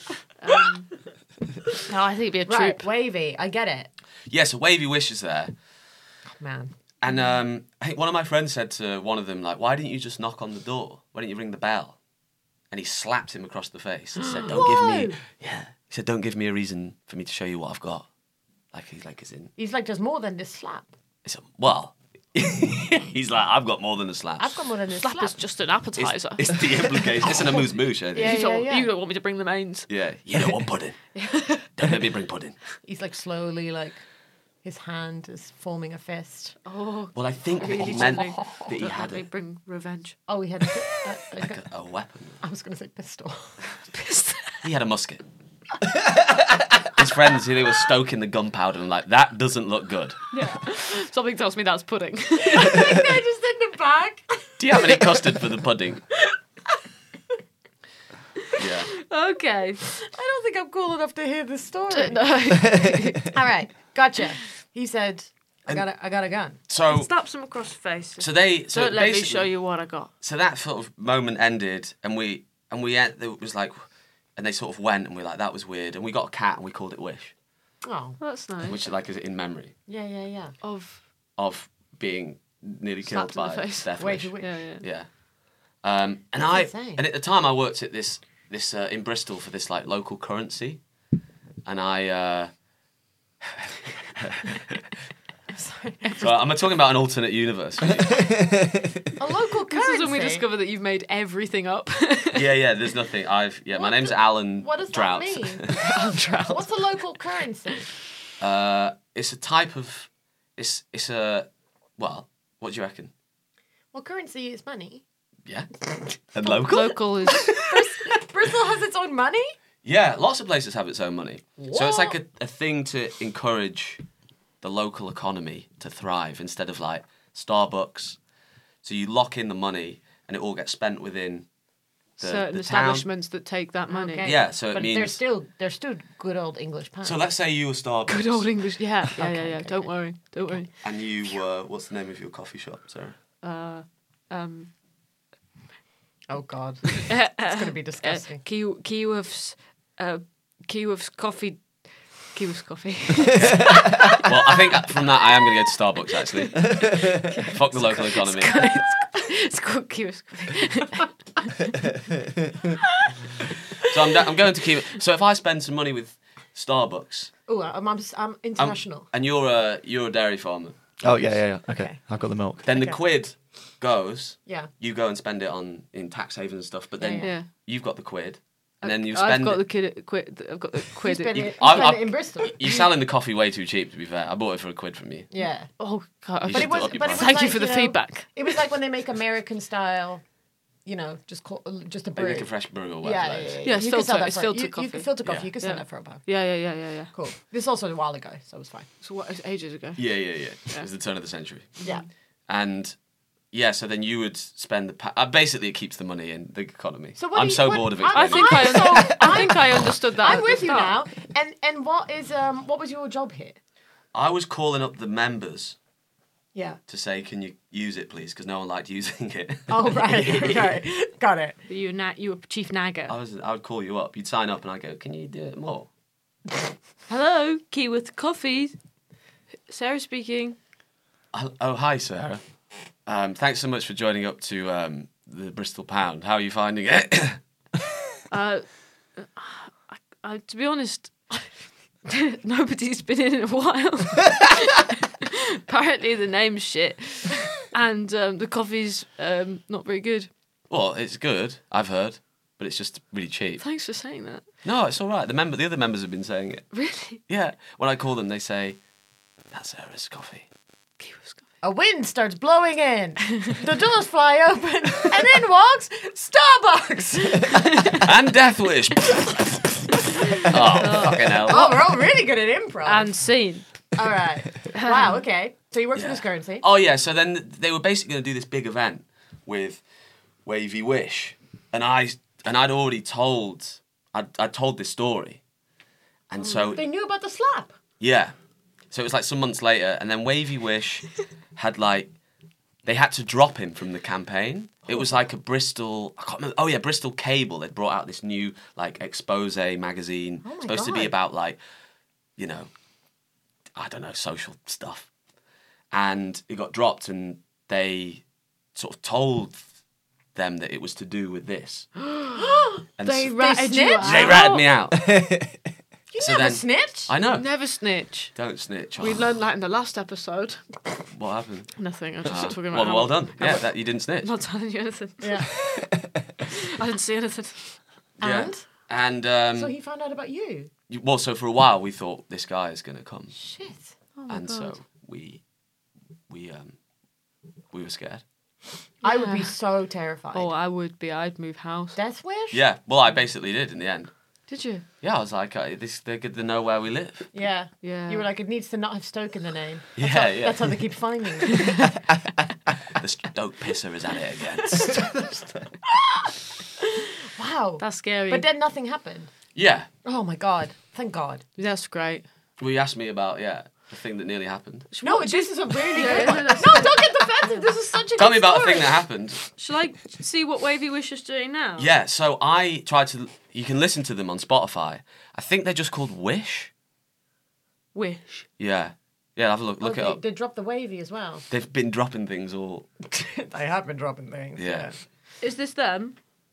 No, I think it'd be a troop. Right. Wavy. I get it. Yes, a wavy wish is there. Man. And I think one of my friends said to one of them, like, why didn't you just knock on the door? Why didn't you ring the bell? And he slapped him across the face and said, don't give me... Yeah. He said, don't give me a reason for me to show you what I've got. He's like, there's more than this slap. Well, he's like, I've got more than a slap. I've got more than this Slap slap. is just an appetizer. It's the implication. It's an amuse-bouche, I think. Yeah. You don't want me to bring the mains. Yeah. You don't want pudding. Don't let me bring pudding. He's like slowly like his hand is forming a fist. Oh, Well, I think really he meant gently. that he Don't had let me bring revenge. Oh, he had a weapon. I was going to say pistol. He had a musket. His friends, they were stoking the gunpowder and like, that doesn't look good. Something tells me that's pudding. They're just in the back. Do you have any custard for the pudding? Yeah. Okay. I don't think I'm cool enough to hear this story. No. All right, gotcha. He said, I got a gun. So Slaps him across the face. So Don't let me basically- show you what I got. So that sort of moment ended, and it was like, and they sort of went, and we were like, that was weird, and we got a cat, and we called it Wish, Oh, That's nice. which is like is in memory yeah. of being nearly killed Slapped in the by face. Death Wait, Wish. wait. Yeah. Yeah. And That's insane. and at the time I worked at this in Bristol for this like local currency, and I. So I'm talking about an alternate universe. A local currency. This is when we discover that you've made everything up. Yeah. There's nothing. My name's Alan What does Drought. that mean? What's a local currency? It's a type of. It's a. Well, what do you reckon? Well, currency is money. Yeah. And local. Local is Bristol has its own money? Yeah, lots of places have its own money. So it's What? like a thing to encourage the local economy to thrive instead of like Starbucks. So you lock in the money and it all gets spent within certain the town. establishments that take that money. Okay. Yeah, so it but means... they're still good old English pounds. So let's say you were Starbucks. Good old English. Yeah. Okay. Don't worry. And you were... What's the name of your coffee shop, Sarah? Oh God, it's going to be disgusting. Kyiw's coffee. Kyiw's coffee. Well, I think from that I am going to go to Starbucks, actually. Fuck the local economy. It's called Kyiw's coffee. So I'm going to keep it. So if I spend some money with Starbucks... Oh, I'm international. and you're a dairy farmer. Oh, yeah. Okay. I've got the milk. Then the quid goes. Yeah. You go and spend it in tax havens and stuff, but then Yeah. you've got the quid. And then you I've spend got it. the quid. I've got the quid. Spend it I- in Bristol. You're selling the coffee way too cheap, to be fair. I bought it for a quid from you. Yeah. Oh God! You But should it was, up your but it was price. Thank you like, for the know, feedback. It was like when they make American style, just a They brew. make a fresh brew or whatever. Yeah, it is. yeah, Yeah, You it's could sell filter- that it's for- filtered you coffee. could filter coffee. Yeah. You could sell Yeah. that for a pound. Yeah. Cool. This is also a while ago, so it was fine. So what? It's ages ago. Yeah. It was the turn of the century. Yeah. And yeah, so then you would spend basically it keeps the money in the economy. So what I'm do you- so what- bored of I explaining. I think I understood that. I'm at with the you start. now. And what was your job here? I was calling up the members Yeah. to say, can you use it, please? Because no one liked using it. Oh right. Okay. Got it. You were chief nagger. I would call you up. You'd sign up and I'd go, can you do it more? Hello, Kyiw's coffee. Sarah speaking. Oh, hi, Sarah. Thanks so much for joining up to the Bristol Pound. How are you finding it? To be honest, nobody's been in a while. Apparently the name's shit, and the coffee's not very good. Well, it's good, I've heard, but it's just really cheap. Thanks for saying that. No, it's all right. The other members have been saying it. Really? Yeah. When I call them, they say, that's Sarah's coffee. Kyiw's coffee. A wind starts blowing in. The doors fly open, and in walks Starbucks. And Death Wish. Oh, fucking hell. Oh, we're all really good at improv. And scene. All right. Wow. Okay. So you work for this currency. Oh, yeah. So then they were basically going to do this big event with Wavy Wish. And I'd already told... I'd told this story. And so... They knew about the slap. Yeah. So it was like some months later, and then Wavy Wish had they had to drop him from the campaign. It was like a Bristol, I can't remember, oh yeah, Bristol Cable. They'd brought out this new expose magazine. Oh my supposed to be God. about I don't know, social stuff. And it got dropped and they sort of told them that it was to do with this. And They so- ratted you snitched? out. they ratted me out. You So never then- snitch. I know. Never snitch. Don't snitch. We Oh, learned that in the last episode. what happened? Nothing. I was just talking about. Well done. Yeah, that you didn't snitch. I'm not telling you anything. Yeah. I didn't see anything. Yeah. And? And So he found out about you. so for a while we thought this guy is going to come, Shit. and so we were scared. I would be so terrified. Oh, I would be. I'd move house. Death wish? Yeah, well, I basically did in the end. Did you? Yeah, I was like, they're good to know where we live. Yeah. Yeah. You were like, it needs to not have Stoke in the name. Yeah. That's how they keep finding me. The Stoke pisser is at it again. Wow. That's scary. But then nothing happened. Yeah. Oh my God. Thank God. That's great. Well, you asked me about the thing that nearly happened. No, this is a really Yeah, good one. that's- No, don't get defensive. This is such a Tell good me about a story. thing that happened. Shall I see what Wavy Wish is doing now? Yeah, so I tried to. You can listen to them on Spotify. I think they're just called Wish. Wish. Yeah. Yeah, have a look. Look it up. They dropped the wavy as well. They've been dropping things all. They have been dropping things. Yeah. Is this them?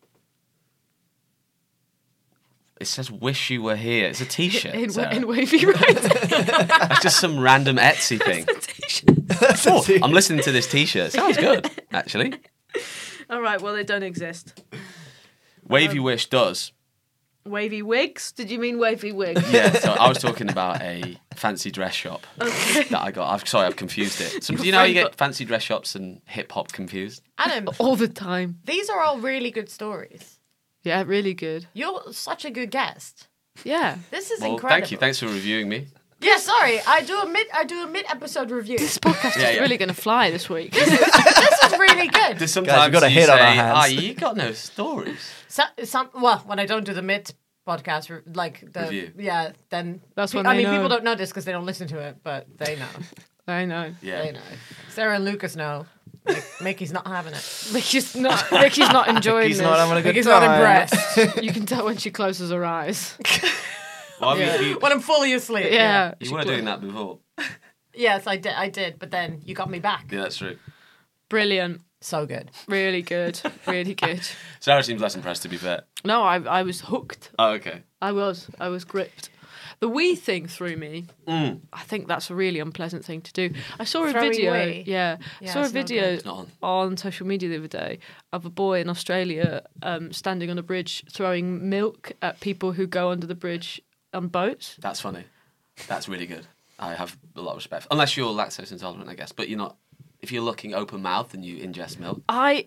It says "Wish You Were Here." It's a T-shirt. In Wavy Right. That's just some random Etsy thing. Oh, I'm listening to this T-shirt. Sounds good, actually. All right. Well, they don't exist. Wavy Wish does. Wavy wigs? Did you mean wavy wigs? Yeah. So I was talking about a fancy dress shop that I got. I've confused it. Do you know how you get fancy dress shops and hip hop confused? Adam, All the time. these are all really good stories. Yeah, really good. You're such a good guest. Yeah. This is Well, incredible. thank you. Thanks for reviewing me. Yeah, sorry. I do a mid episode review. This podcast is really going to fly this week. This is really good. There's sometimes Guys, we've got a you hit say, on our hands. you got no stories. Well, when I don't do the mid podcast, like the Review. Yeah, then That's when I they mean, know. people don't know this because they don't listen to it, but they know. I know. Yeah. They know. Sarah and Lucas know. Mickey's not having it. Mickey's not enjoying He's this. not having a good Mickey's time. not impressed. You can tell when she closes her eyes. Well, I mean, When I'm fully asleep. Yeah. you were doing that before. Yes, I did. But then you got me back. Yeah, that's true. Brilliant. So good. Really good. Really good. Sarah seems less impressed, to be fair. No, I was hooked. Oh, okay. I was gripped. The wee thing threw me. I think that's a really unpleasant thing to do. I saw a Throwing video. wee? Yeah, I saw a it's not video It's not on social media the other day of a boy in Australia standing on a bridge throwing milk at people who go under the bridge on boats. That's funny. That's really good. I have a lot of respect. Unless you're lactose intolerant, I guess. But you're not. If you're looking open mouthed and you ingest milk.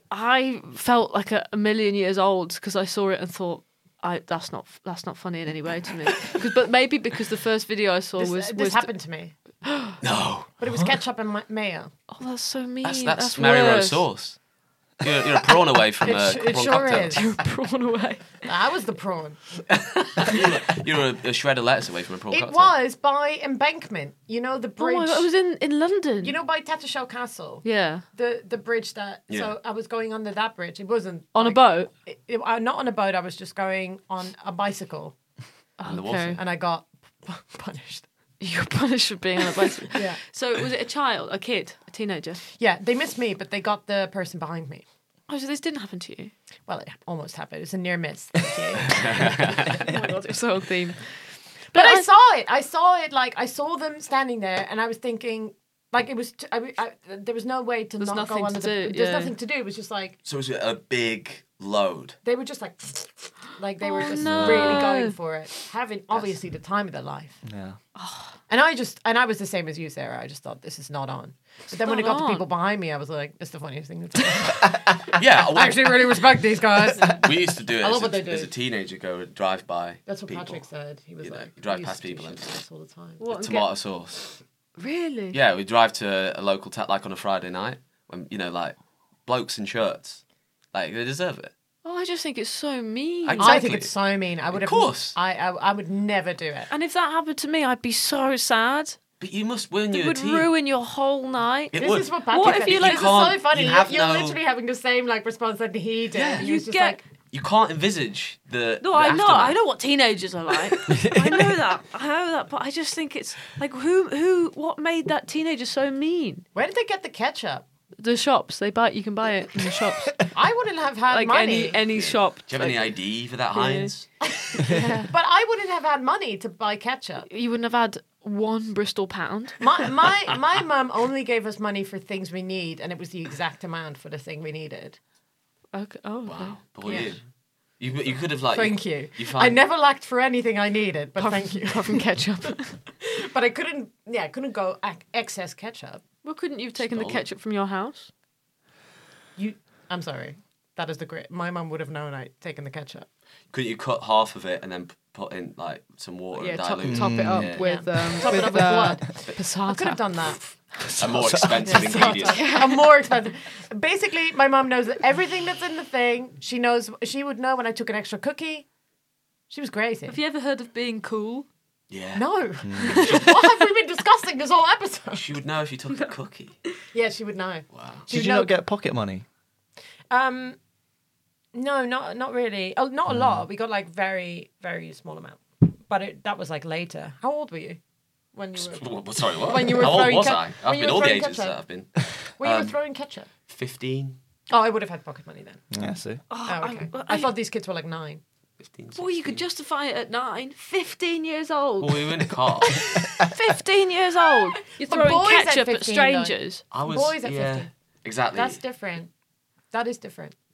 I felt like a million years old because I saw it and thought, that's not funny in any way to me. But maybe because the first video I saw This happened to me. No. But it was ketchup and mayo. Oh, that's so mean. That's Mary Rose worse. sauce. You're a prawn away from a It prawn sure cocktail. is. You're prawn away. I was the prawn. You're a shred of lettuce away from a prawn It cocktail. was by Embankment. You know the Oh my bridge. God, I was in London. You know by Tattershall Castle. Yeah. The bridge that. Yeah. So I was going under that bridge. It wasn't On a boat. Not on a boat. I was just going on a bicycle, In the water. and I got punished. You're punished for being on a bicycle. Yeah. So was it a child, a kid, a teenager? Yeah, they missed me, but they got the person behind me. Oh, so this didn't happen to you? Well, it almost happened. It's a near miss. Thank you. Oh my God, it's so on theme. But I saw it. I saw them standing there, and I was thinking, like, it was. There was no way to There's not nothing go under to the. do, There's yeah. nothing to do. It was just like So it was a big load. they were just like they were just no. really going for it, having obviously the time of their life. Yeah. And I was the same as you, Sarah. I just thought this is not on. But then when it not got to on. people behind me, I was like, "It's the funniest thing that's happened." Yeah, I actually really respect these guys. we used to do it I love as, what they a, do. as a teenager. Go drive by. That's what people. Patrick said. He was You know, like, you drive "We past used to people do and- this all the time." What, Tomato sauce. Really? Yeah, we drive to a local like on a Friday night when like blokes in shirts, like they deserve it. Oh, I just think it's so mean. I Exactly. think it's so mean. I would Of have. course. I would never do it. And if that happened to me, I'd be so sad. But you must win It your would team. ruin your whole night. It This would. is what Patrick What if said. you, like, This is can't- so funny. you have You're no- literally having the same like response that he did. Yeah. He You was just get- like, You can't envisage the. No, the I know. aftermath. I know what teenagers are like. I know that. But I just think it's like what made that teenager so mean? where did they get the ketchup? The shops they buy. You can buy it in the shops. I wouldn't have had Like money. any shop. Do you have any ID for that, Heinz? But I wouldn't have had money to buy ketchup. You wouldn't have had one Bristol pound. My mum only gave us money for things we need, and it was the exact amount for the thing we needed. Okay. Oh, okay. Wow, boy, Yeah. you could have like. Thank you. You I find, never lacked for anything I needed, but thank you. Apart from ketchup. But I couldn't. Yeah, I couldn't go excess ketchup. Well, couldn't you have taken the Stolen. ketchup from your house? I'm sorry. That is the great. My mum would have known I'd taken the ketchup. Couldn't you cut half of it and then put in like some water Yeah, and top dilute? it up Yeah. with Top it up with blood. passata. I could have done that. A more expensive ingredient. I'm more expensive. Basically, my mum knows everything that's in the thing. She knows. She would know when I took an extra cookie. She was crazy. Have you ever heard of being cool? Yeah. No. What have we been discussing this whole episode? She would know if you took a cookie. Yeah, she would know. Wow. She Did would you know. not get pocket money? No, not really. Oh, not a lot. We got like very, very small amount. But that was like later. How old were you when you were Sorry, what? When you were How old throwing was ke- I? when I've you been were all the throwing ages ketchup? that I've been. when you were throwing ketchup? 15. Oh, I would have had pocket money then. Yeah, see. Oh, okay. I thought these kids were like 9. 15, Well, you could 16. justify it at 9. 15 years old. Well, we were in a car. 15 years old. You're But throwing boys at ketchup at 15 strangers. I was. Boys at yeah, 15. exactly. That's different. That is different.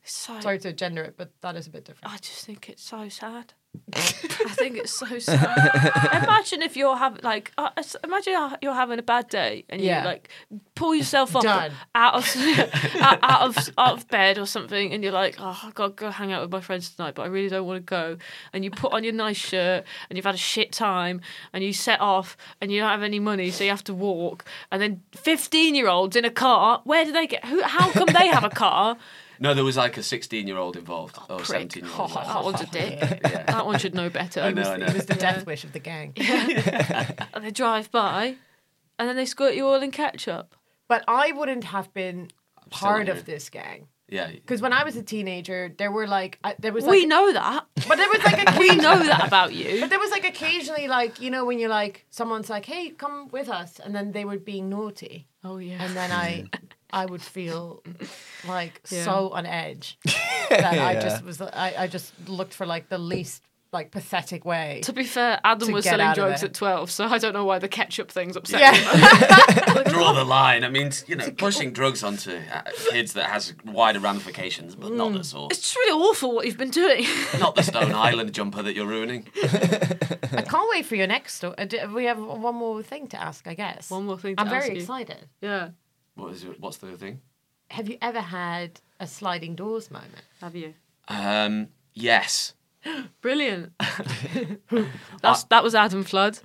So, Sorry to gender it, but that is a bit different. I just think it's so sad. I think it's so sad. Imagine if you're having imagine you're having a bad day and Yeah. you like pull yourself up Done. out of bed or something, and you're like, oh, I gotta go hang out with my friends tonight, but I really don't want to go. And you put on your nice shirt and you've had a shit time, and you set off and you don't have any money, so you have to walk. And then 15-year-olds in a car. Where do they get? How come they have a car? No, there was like a 16-year-old involved or Prick. 17-year-old. Oh, that one's a dick. Yeah. That one should know better. I know. It was the death wish of the gang. And they drive by, and then they squirt you all in ketchup. But I wouldn't have been still part not of here. this gang. Yeah. Because when I was a teenager, there were like, We know that. but there was like We know that about you. But there was like occasionally, like, you know, when you're like, someone's like, hey, come with us. And then they were being naughty. Oh yeah. And then I would feel like Yeah. so on edge that I just looked for like the least like pathetic way. To be fair, Adam To was get selling out of drugs it. at 12, so I don't know why the ketchup thing's upset Yeah. me. Draw the line. I mean, you know, pushing drugs onto kids that has wider ramifications, but not the sort. It's just really awful what you've been doing. Not the Stone Island jumper that you're ruining. I can't wait for your next story. We have one more thing to ask, I guess. One more thing to I'm very ask you. excited. Yeah. What's the thing? Have you ever had a sliding doors moment? Have you? Yes. Brilliant. That was Adam Flood.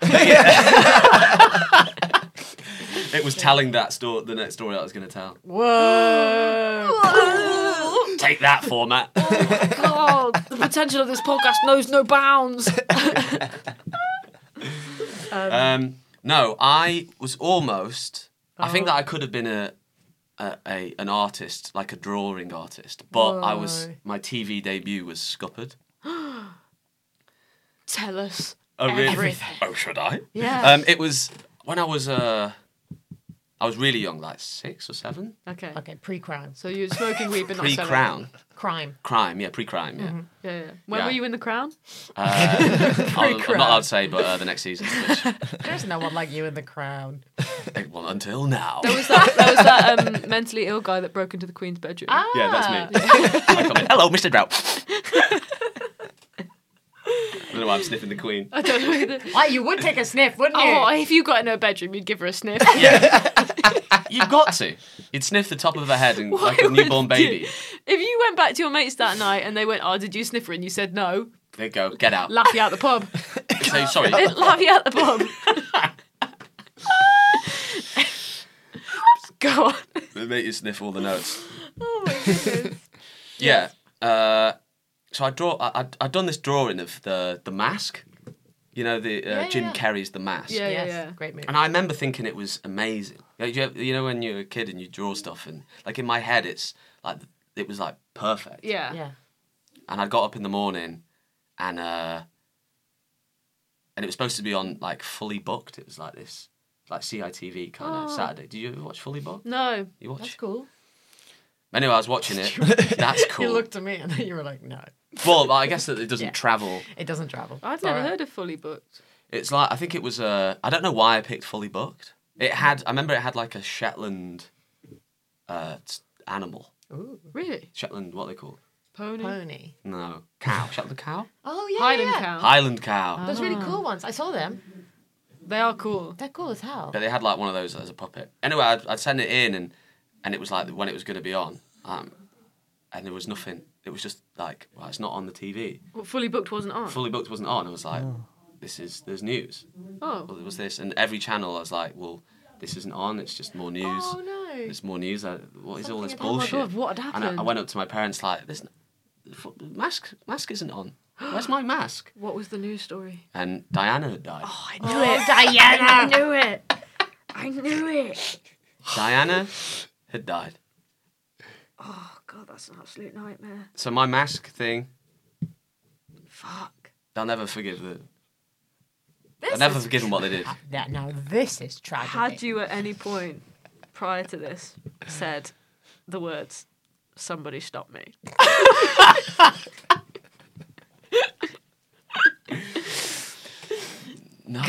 It was telling that story, the next story I was going to tell. Whoa! Take that format. God, the potential of this podcast knows no bounds. No, I was almost. I think that I could have been an artist, like a drawing artist, but I was. Whoa. My TV debut was scuppered. Tell us. Oh really? Everything. Oh, should I? Yeah. It was when I was really young, like 6 or 7. Okay. Okay, pre-crime. So you were smoking weed, but not selling it. Pre-Crown. Crime. Crime, yeah, pre-crime, yeah. Yeah. When Yeah. were you in The Crown? I'm not allowed to say, but the next season. Which, There's no one like you in the crown. well, until now. There was that mentally ill guy that broke into the Queen's bedroom. Yeah, that's me. I come in, hello, Mr. Drought. I don't know why I'm sniffing the Queen. I don't know either. Why, you would take a sniff, wouldn't you? Oh, if you got in her bedroom, you'd give her a sniff. You've got to. You'd sniff the top of her head and, like a Why would newborn you? baby. If you went back to your mates that night and they went, oh, did you sniff her? And you said no, There you go, get out. laugh you out the pub. So, sorry. Laugh you out the pub. Go on. They make you sniff all the notes. Oh my goodness. Yeah. So I'd done this drawing of the Mask. You know, Jim yeah. Carrey's The Mask. Yeah, Yes, yeah. great movie. And I remember thinking it was amazing. Like, you know when you're a kid and you draw stuff, and like in my head, it was like perfect. Yeah. Yeah. And I got up in the morning, and it was supposed to be on like Fully Booked. It was like this, like CITV kind of Saturday. Did you ever watch Fully Booked? No. You watch? That's cool. Anyway, I was watching it. That's cool. You looked at me and you were like, no. Well, I guess that it doesn't Yeah. travel. It doesn't travel. I've It's never alright. heard of Fully Booked. It's like I think it was. I don't know why I picked Fully Booked. It had. I remember it had like a Shetland animal. Really? Shetland, what are they called? Pony? Pony. No, cow. Shetland cow. Oh, yeah. Highland yeah. cow. Highland cow. Those really cool ones. I saw them. They are cool. They're cool as hell. But they had like one of those as a puppet. Anyway, I'd send it in, and it was like when it was going to be on, and there was nothing. It was just like, well, it's not on the TV. What, Fully Booked wasn't on? Fully Booked wasn't on. I was like, there's news. Oh. Well, there was this, and every channel I was like, well, this isn't on. It's just more news. Oh, no. It's more news. What is all this Something Oh my bullshit? God, what had And happened? I went up to my parents like, this mask isn't on. Where's my mask? What was the news story? And Diana had died. I knew it. Diana! I knew it. I knew it. Diana had died. Oh, God, that's an absolute nightmare. So my mask thing, Fuck. they'll never forgive This I'll never is forgive them what they did. Now this is tragic. Had you at any point prior to this said the words, somebody stop me? No.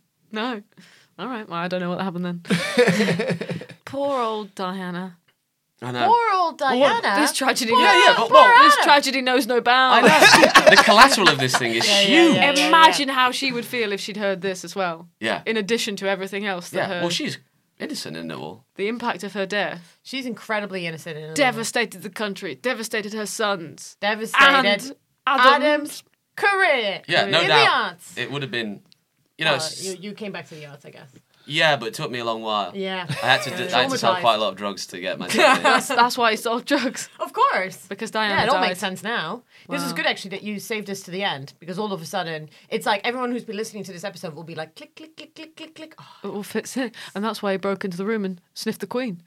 No. All right, well, I don't know what happened then. Poor old Diana. I know. Poor old Diana. This tragedy. but this tragedy knows no bounds. The collateral of this thing is huge. Imagine how she would feel if she'd heard this as well. Yeah. In addition to everything else that Yeah. Well, she's innocent in it all. the impact of her death She's incredibly innocent. In it all. devastated the country, devastated her sons, Devastated. and Adam's career. Yeah, no in doubt. the arts. It would have been, you know, You came back to the arts, I guess. yeah, but it took me a long while. Yeah. I had to sell Traumatised. quite a lot of drugs to get myself in. That's why he sold drugs. Of course. Because Diana Yeah, it all died. makes sense now. This is Wow. good, actually, that you saved us to the end, because all of a sudden, it's like everyone who's been listening to this episode will be like, click, click, click, click, click, click. Oh, It all fits in, and that's why he broke into the room and sniffed the Queen.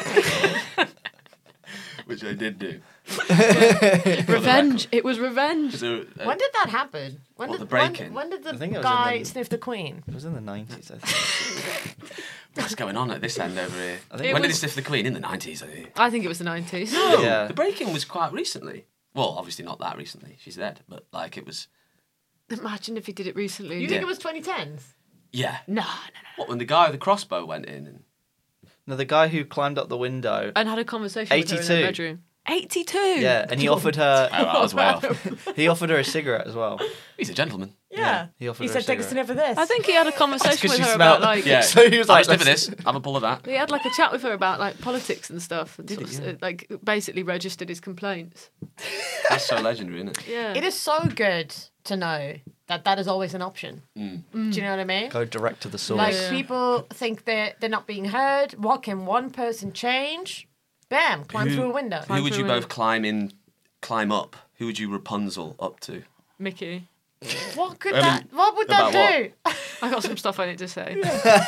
Which I did do. Revenge. It was revenge. So, when did that happen? When What, did the break-in? When did the I think it was guy in the- sniff the Queen? It was in the 90s, I think. what's going on at this end over here? I think When did was- he sniff the Queen? In the 90s, I think. I think it was the 90s. Yeah. The break-in was quite recently. Well, obviously not that recently. She's dead. But, like, it was... Imagine if he did it recently. You think it was 2010s? Yeah. No. What, when the guy with the crossbow went in? And... No, the guy who climbed up the window. And had a conversation with her in 82. her bedroom. 82. Yeah, and he offered her. Oh, I was way off. He offered her a cigarette as well. He's a gentleman. Yeah. He offered He her said, a take a cigarette. sniff of this. I think he had a conversation 'cause with she her smelled- about like. Yeah. So he was Have like, a sniff of let's- this. Have a pull of that. He had like a chat with her about like politics and stuff, and Did he? Yeah. like basically registered his complaints. That's so legendary, isn't it? Yeah. It is so good to know that that is always an option. Do you know what I mean? Go direct to the source. Like, Yeah. people think they're not being heard. What can one person change? Bam, climb through a window. Who would you through both climb up? Who would you Rapunzel up to? Mickey. What could I mean, that? What would that about do? I got some stuff I need to say.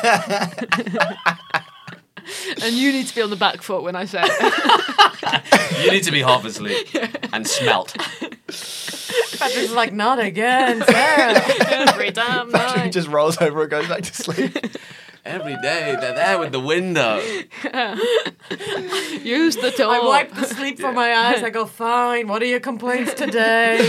And you need to be on the back foot when I say it. You need to be half asleep and smelt. Patrick's like, not again, Sarah. Every damn He night. just rolls over and goes back to sleep. Every day they're there with the window. Use the door. I wipe the sleep from my eyes. I go, fine. What are your complaints today?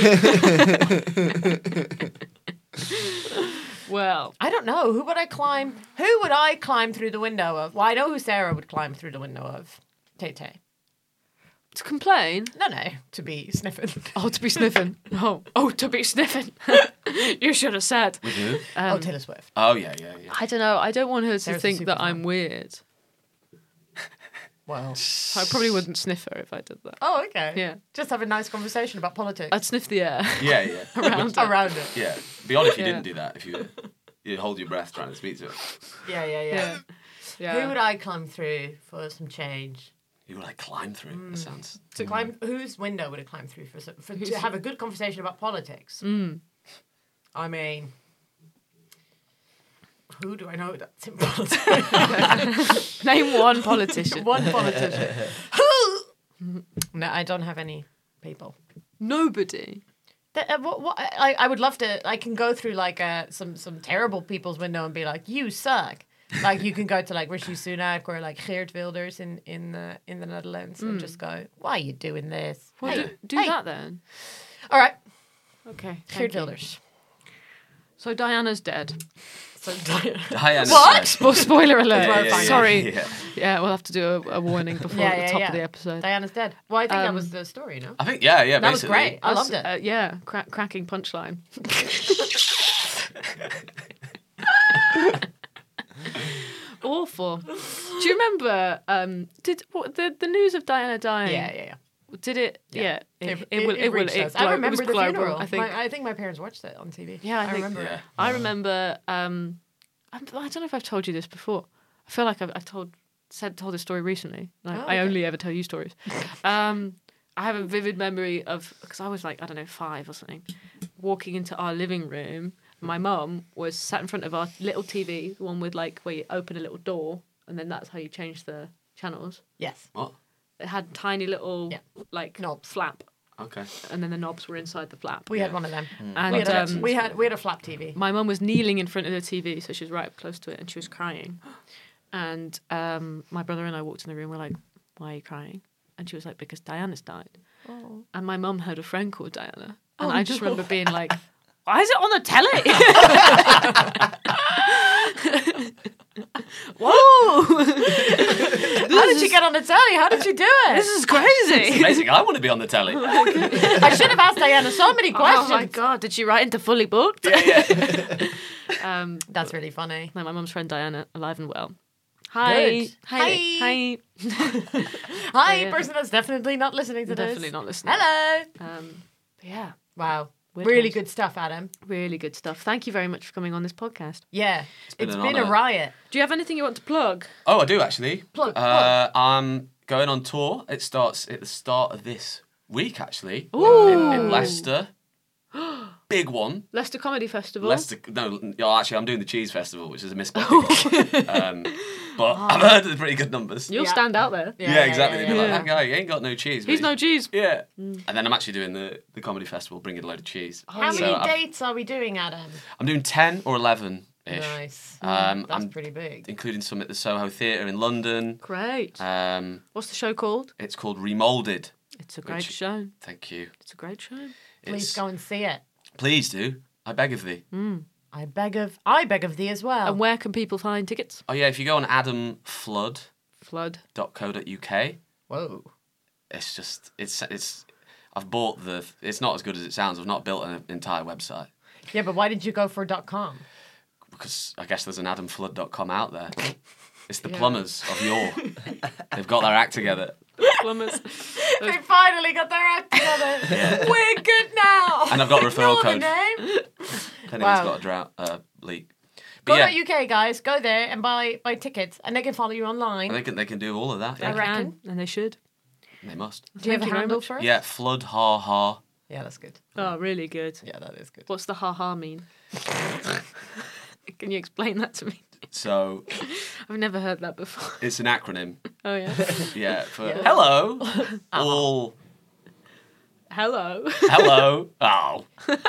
Well, I don't know. Who would I climb? Who would I climb through the window of? Well, I know who Sarah would climb through the window of. Tay-Tay. to complain. No, to be sniffing. Oh, to be sniffing. Oh, to be sniffing. You should have said. With who? Taylor Swift. Oh, yeah. I don't know. I don't want her to Sarah's a think that superfan. I'm weird. Well. I probably wouldn't sniff her if I did that. Oh, okay. Yeah. Just have a nice conversation about politics. I'd sniff the air. Yeah. Around it. Yeah. Be odd if you Yeah. didn't do that. If you'd hold your breath trying to speak to it. Yeah. Yeah. Who would I climb through for some change? You would like climb through. That sounds. To climb, whose window would I climb through to have a good conversation about politics? I mean, who do I know that's in politics? Name one politician. One politician. No, I don't have any people. Nobody. I would love to. I can go through like some terrible people's window and be like, you suck. Like, you can go to like Rishi Sunak or like Geert Wilders in the Netherlands and just go, why are you doing this? Well, Hey, do hey. that then. All right, Okay. Geert thank you. Wilders. So Diana's dead. So Diana. What? Spoiler alert. Yeah. Sorry. Yeah. Yeah, we'll have to do a warning before the top of the episode. Diana's dead. Well, I think that was the story, no? I think, yeah, That was basically. great. I loved it. Yeah, cracking punchline. Awful. Do you remember? The news of Diana dying? Yeah. Did it? Yeah. It reached us. I remember the global, funeral. I think. I think my parents watched it on TV. Yeah, I think- remember it. Yeah. I remember. I don't know if I've told you this before. I feel like I've told this story recently. I only ever tell you stories. I have a vivid memory of, because I was like, I don't know, 5 or something, walking into our living room. My mum was sat in front of our little TV, the one with like where you open a little door and then that's how you change the channels. Yes. What? It had tiny little like Knobs. flap, Okay. and then the knobs were inside the flap. We had one of them. And We had a flap TV. my mum was kneeling in front of the TV, so she was right up close to it, and she was crying. And my brother and I walked in the room. We're like, "Why are you crying?" And she was like, "Because Diana's died." Oh. And my mum had a friend called Diana, and I just remember being like, "Why is it on the telly?" Whoa! How did you get on the telly? How did you do it? This is crazy. Amazing. I want to be on the telly. I should have asked Diana so many questions. Oh my god, did she write into Fully Booked? That's really funny. No, my mum's friend Diana, alive and well. Hi. Good. Hi. Hi, yeah. person that's definitely not listening to this. Definitely not listening. Hello. Yeah, Wow. Weird Really times. good stuff, Adam. really good stuff. Thank you very much for coming on this podcast. Yeah. been It's an been a honour. riot. Do you have anything you want to plug? Oh, I do actually. Plug. I'm going on tour. It starts at the start of this week, actually. Ooh. In Leicester. Big one. Leicester Comedy Festival. Leicester. No, actually, I'm doing the Cheese Festival, which is a misspelling. But I've heard of the pretty good numbers. You'll Yeah. stand out there. Yeah, exactly. They'd be like, yeah. that guy, he ain't got no cheese. He's mate." no cheese. Yeah. And then I'm actually doing the comedy festival, bringing a load of cheese. How So many I've- dates are we doing, Adam? I'm doing 10 or 11-ish. Nice. That's That's pretty big. including some at the Soho Theatre in London. Great. What's the show called? It's called Remolded. It's a great Which- show. Thank you. It's a great show. Please go and see it. Please do. I beg of thee. I beg of thee as well. And where can people find tickets? Oh yeah, if you go on adamflood.co.uk, Flood. Whoa. it's I've bought it's not as good as it sounds. I've not built an entire website Yeah, but why did you go for .com? because I guess there's an adamflood.com out there. It's the plumbers of yore. They've got their act together. Plumbers. They finally got their act together. We're good now. And I've got a referral Ignore code. the name. If anyone's Wow. got a drought leak. But yeah, Go.uk, guys. Go there and buy tickets, and they can follow you online. they can do all of that. They Yeah. reckon. can, and they should. They must. Do you have Thank a you very handle much. for it? Yeah, flood ha ha. Yeah, that's good. Oh, really good. Yeah, that is good. What's the ha-ha mean? Can you explain that to me? So I've never heard that before. it's an acronym. Oh, yeah. Yeah, for hello, all Hello. hello. Oh,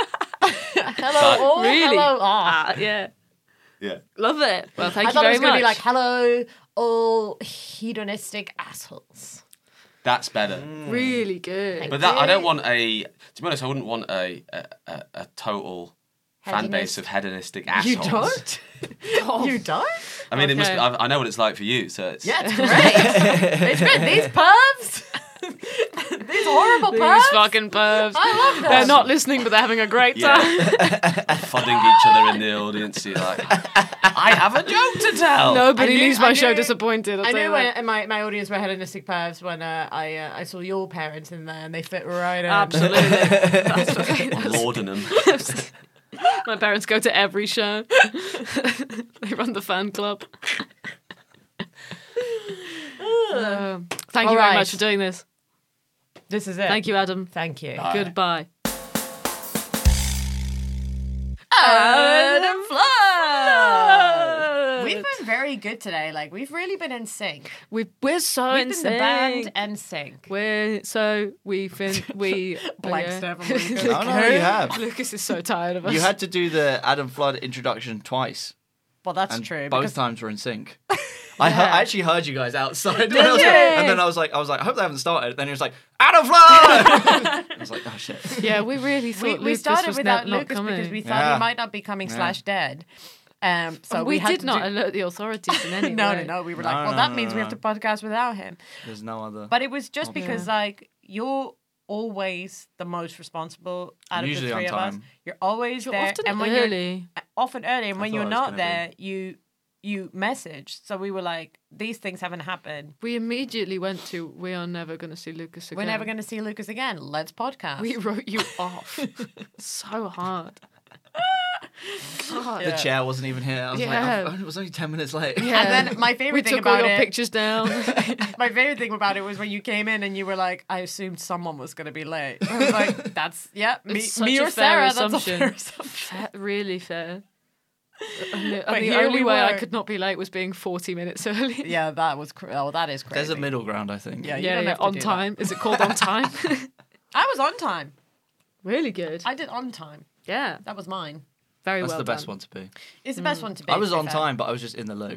Hello, all. Really? Hello, ah. Yeah. yeah. Love it. Well, thank I you thought it very was going to much. be like, hello, all hedonistic assholes. That's better. Really good. But that I don't want a. To be honest, I wouldn't want a total fan base of hedonistic assholes. You don't? You don't? I mean, it must. Okay. I know what it's like for you, so it's. Yeah, it's great. It's good. These pervs. These horrible These pervs. fucking pervs. I love them. They're not listening, but they're having a great Yeah. time. Fudding each other in the audience. You're like, I have a joke to tell. Nobody I knew- leaves my I show knew- disappointed. I'll I tell knew you when that. my audience were hedonistic pervs when I saw your parents in there and they fit right in. Absolutely. That's okay. I'm lauding them. My parents go to every show. They run the fan club. Thank you All very right. much for doing this. This is it. Thank you, Adam. Thank you. Goodbye. Adam Flood. We've been very good today. Like we've really been in sync. We're so We've in been the band sync. and sync. We've been Blank yeah. stare from Lucas. No, no, you have. Lucas is so tired of us. You had to do the Adam Flood introduction twice. Well, that's And true. both because times were in sync. I actually heard you guys outside. Did you? And then I was like, I hope they haven't started. Then he was like, Adam Flood! I was like, oh shit. Yeah, we really thought we Lucas started was without not Lucas coming. because we thought Yeah. he might not be coming / dead. So we had did to not do- alert the authorities in any way. No. We were No, like, well, no, that no, means no, we have no. to podcast without him. There's no other. But it was just because like you're always the most responsible out of the Usually three on of us. time. You're always You're there, often and when early. you're often early, and when thought you're I was not gonna be. there, you message. So we were like, these things haven't happened. We immediately went to, we are never going to see Lucas again. We're never going to see Lucas again. Let's podcast. We wrote you off so hard. God. The chair wasn't even here. I was Yeah. like, it was only 10 minutes late. Yeah. And then my We favorite thing took all about your it, pictures down. my favorite thing about it was when you came in and you were like, I assumed someone was going to be late. I was like, that's me, It's such me a or fair Sarah. That's a assumption. fair assumption. Really fair. And the here only we way I were. could not be late was being 40 minutes early. Yeah, that was. That is crazy. There's a middle ground, I think. Yeah, you Yeah, don't yeah, have to on do that. time. Is it called on time? I was on time. Really good. I did on time. Yeah, That was mine. very That's well the best done. one to be. It's the best one to be. I was to be on fair. time, but I was just in the loo.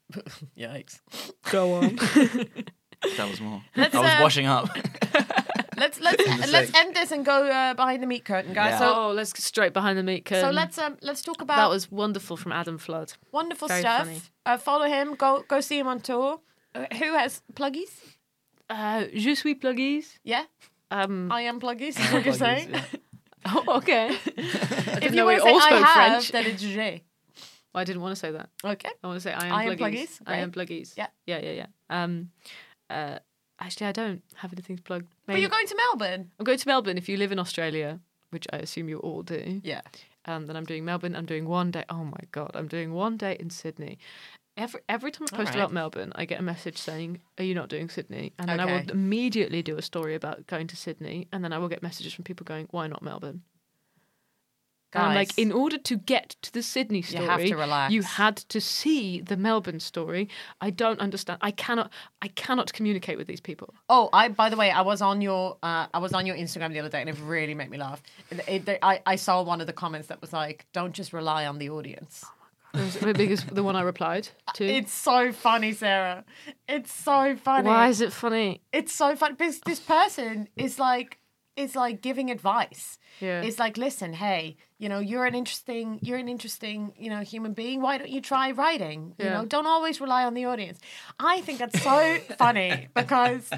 Yikes. Go on. That was more. Let's, I was washing up. let's end this and go behind the meat curtain, guys. Yeah. So let's get straight behind the meat curtain. let's talk about That was wonderful from Adam Flood. wonderful very stuff. funny. Follow him. Go see him on tour. Who has pluggies? Je suis pluggies. Yeah, I I am pluggies. Is what you're saying. Oh, okay. I If didn't you know we want to say all I spoke have, French. then it's je. Well, I didn't want to say that. Okay. I want to say I I am am pluggies. pluggies, I am great. pluggies. Yeah. Yeah. Actually, I don't have anything to plug. But you're going to Melbourne. I'm going to Melbourne. If you live in Australia, which I assume you all do, Yeah. then I'm doing Melbourne. I'm doing one day. Oh my god, I'm doing one day in Sydney. Every time I post Alright. about Melbourne, I get a message saying, "Are you not doing Sydney?" And then I Okay. will immediately do a story about going to Sydney, and then I will get messages from people going, "Why not Melbourne?" And I'm like, Guys. in order to get to the Sydney You story, have to relax. you had to see the Melbourne story. I don't understand. I cannot communicate with these people. Oh, by the way, I was on your Instagram the other day, and it really made me laugh. I saw one of the comments that was like, "Don't just rely on the audience." The biggest, the one I replied to. It's so funny, Sarah. It's so funny. Why is it funny? It's so funny because this person is like giving advice. Yeah. It's like, listen, hey, you're an interesting, human being. Why don't you try writing? You Yeah. know, don't always rely on the audience. I think that's so funny because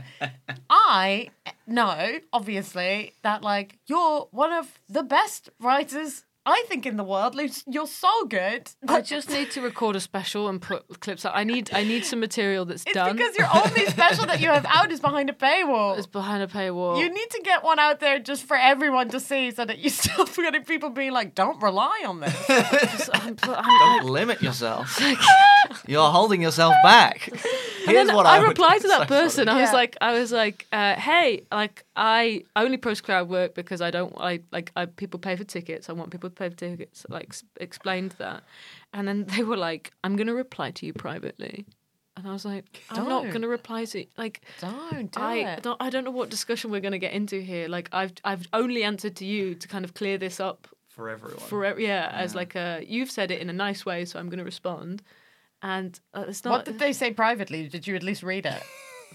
I know, obviously, that like you're one of the best writers I think in the world. You're so good. I just need to record a special and put clips out. I need some material that's It's done. because your only special that you have out is behind a paywall. It's behind a paywall. You need to get one out there just for everyone to see so that you stop getting people being like, don't rely on this. Don't limit yourself. You're holding yourself back. Here's what I would- replied to that so person. funny. I was like, hey, like I only post crowd work because I don't people pay for tickets. I want people to pay for tickets. Like explained that, and then they were like, I'm gonna reply to you privately, and I was like, I'm not Don't. gonna reply to like. Don't do I it. don't know what discussion we're gonna get into here. Like I've only answered to you to kind of clear this up For everyone. as like you've said it in a nice way, so I'm gonna respond. And it's not. What did they say privately? Did you at least read it?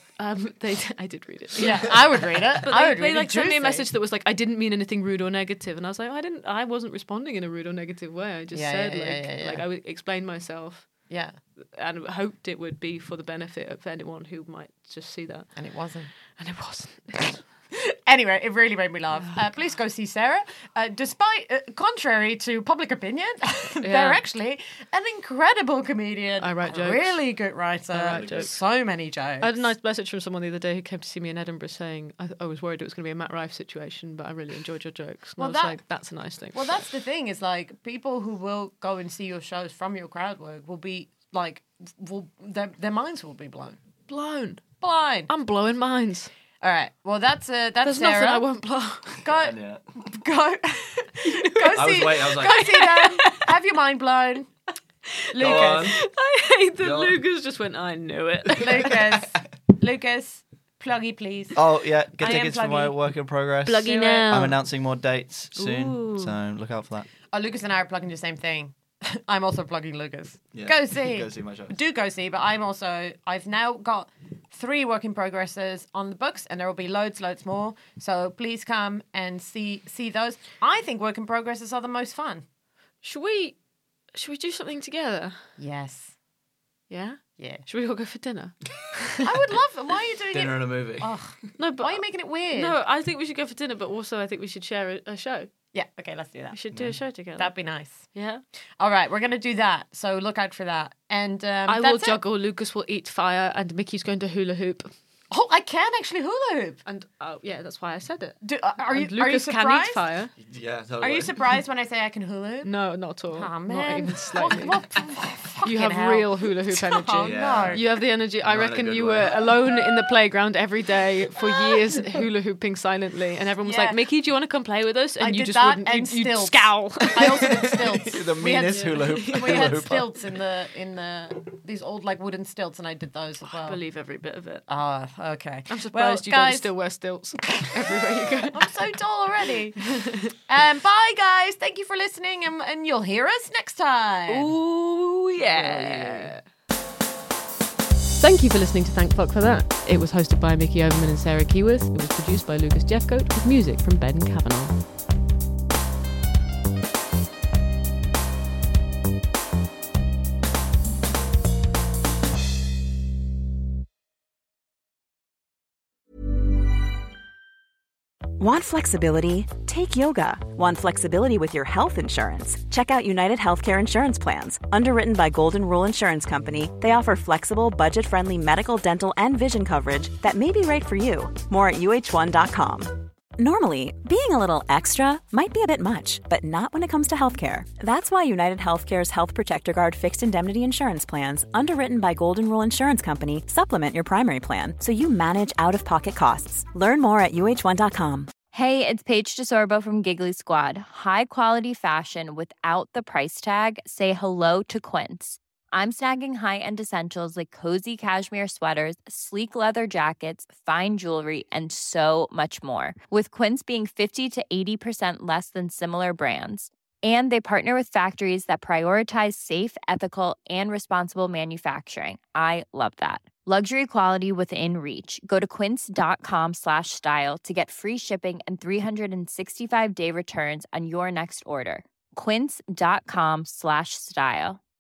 I did read it. Yeah, I would read it. But I would they read like it. sent me a Juicy. message that was like, I didn't mean anything rude or negative, and I was like, I wasn't responding in a rude or negative way. I just said like I would explain myself Yeah, and hoped it would be for the benefit of anyone who might just see that, and it wasn't. and it wasn't. Anyway, it really made me laugh. Please go see Sarah. Despite, contrary to public opinion, they're actually an incredible comedian. I write a jokes. really good writer. I write jokes. So many jokes. I had a nice message from someone the other day who came to see me in Edinburgh saying I was worried it was going to be a Matt Rife situation, but I really enjoyed your jokes. And Well, I was that- like, that's a nice thing. Well, that's the thing is like people who will go and see your shows from your crowd work will be like, their minds will be blown. blown. Blind. I'm blowing minds. All right. Well, that's There's Sarah. nothing I won't blow. Go, Yeah. go, go I was see. waiting. I was like, Go see them. Have your mind blown. Go on. Lucas. I hate that Go on. Lucas just went, I knew it. Lucas, pluggy, please. Oh yeah, get I am tickets for my pluggy. work in progress. Pluggy Do it. now. I'm announcing more dates soon, Ooh. so look out for that. Oh, Lucas and I are plugging the same thing. I'm also plugging Lucas. Yeah. Go see. Go see my show. Do go see, but I've now got 3 work in progresses on the books, and there will be loads more. So please come and see those. I think work in progresses are the most fun. Should we do something together? Yes. Yeah? Yeah. Should we all go for dinner? I would love it. Why are you doing Dinner it? and a movie. Ugh. No, but Why are you making it weird? no, I think we should go for dinner, but also I think we should share a show. Yeah, okay, let's do We that. should do a show together. That'd be nice. yeah. All right, we're going to do that. So look out for that. And I will that's it. juggle, Lucas will eat fire, and Mickey's going to hula hoop. Oh, I can actually hula hoop. And oh yeah, that's why I said it. Are you And Lucas can surprised? eat fire. Yeah, totally. Are you surprised when I say I can hula hoop? No, not at all. Oh, man. Not even slightly. Fucking You have hell. real hula hoop energy. Oh, Yeah. no. You have the energy. I Not in a reckon good you way. were alone in the playground every day for years, hula hooping silently, and everyone was Yeah. like, "Mickey, do you want to come play with us?" And I you did just that wouldn't. and You'd stilts. scowl. I also did stilts. the We had- meanest hula hoop? We hula had hooper. stilts in the these old like wooden stilts, and I did those as well. Believe every bit of it. Ah, okay. I'm surprised Well, you guys, don't still wear stilts everywhere you go. I'm so tall already. Bye, guys. Thank you for listening, and you'll hear us next time. Ooh yeah. Thank you for listening to Thank Fuck for That. It was hosted by Mickey Overman and Sarah Keyworth. It was produced by Lucas Jeffcoat with music from Ben Kavanagh. Want flexibility? Take yoga. Want flexibility with your health insurance? Check out United Healthcare Insurance Plans. Underwritten by Golden Rule Insurance Company, they offer flexible, budget-friendly medical, dental, and vision coverage that may be right for you. More at uh1.com. Normally, being a little extra might be a bit much, but not when it comes to healthcare. That's why United Healthcare's Health Protector Guard fixed indemnity insurance plans, underwritten by Golden Rule Insurance Company, supplement your primary plan so you manage out-of-pocket costs. Learn more at uh1.com. Hey, it's Paige DeSorbo from Giggly Squad. High quality fashion without the price tag. Say hello to Quince. I'm snagging high-end essentials like cozy cashmere sweaters, sleek leather jackets, fine jewelry, and so much more. With Quince being 50 to 80% less than similar brands. And they partner with factories that prioritize safe, ethical, and responsible manufacturing. I love that. Luxury quality within reach. Go to quince.com/style to get free shipping and 365-day returns on your next order. Quince.com/style.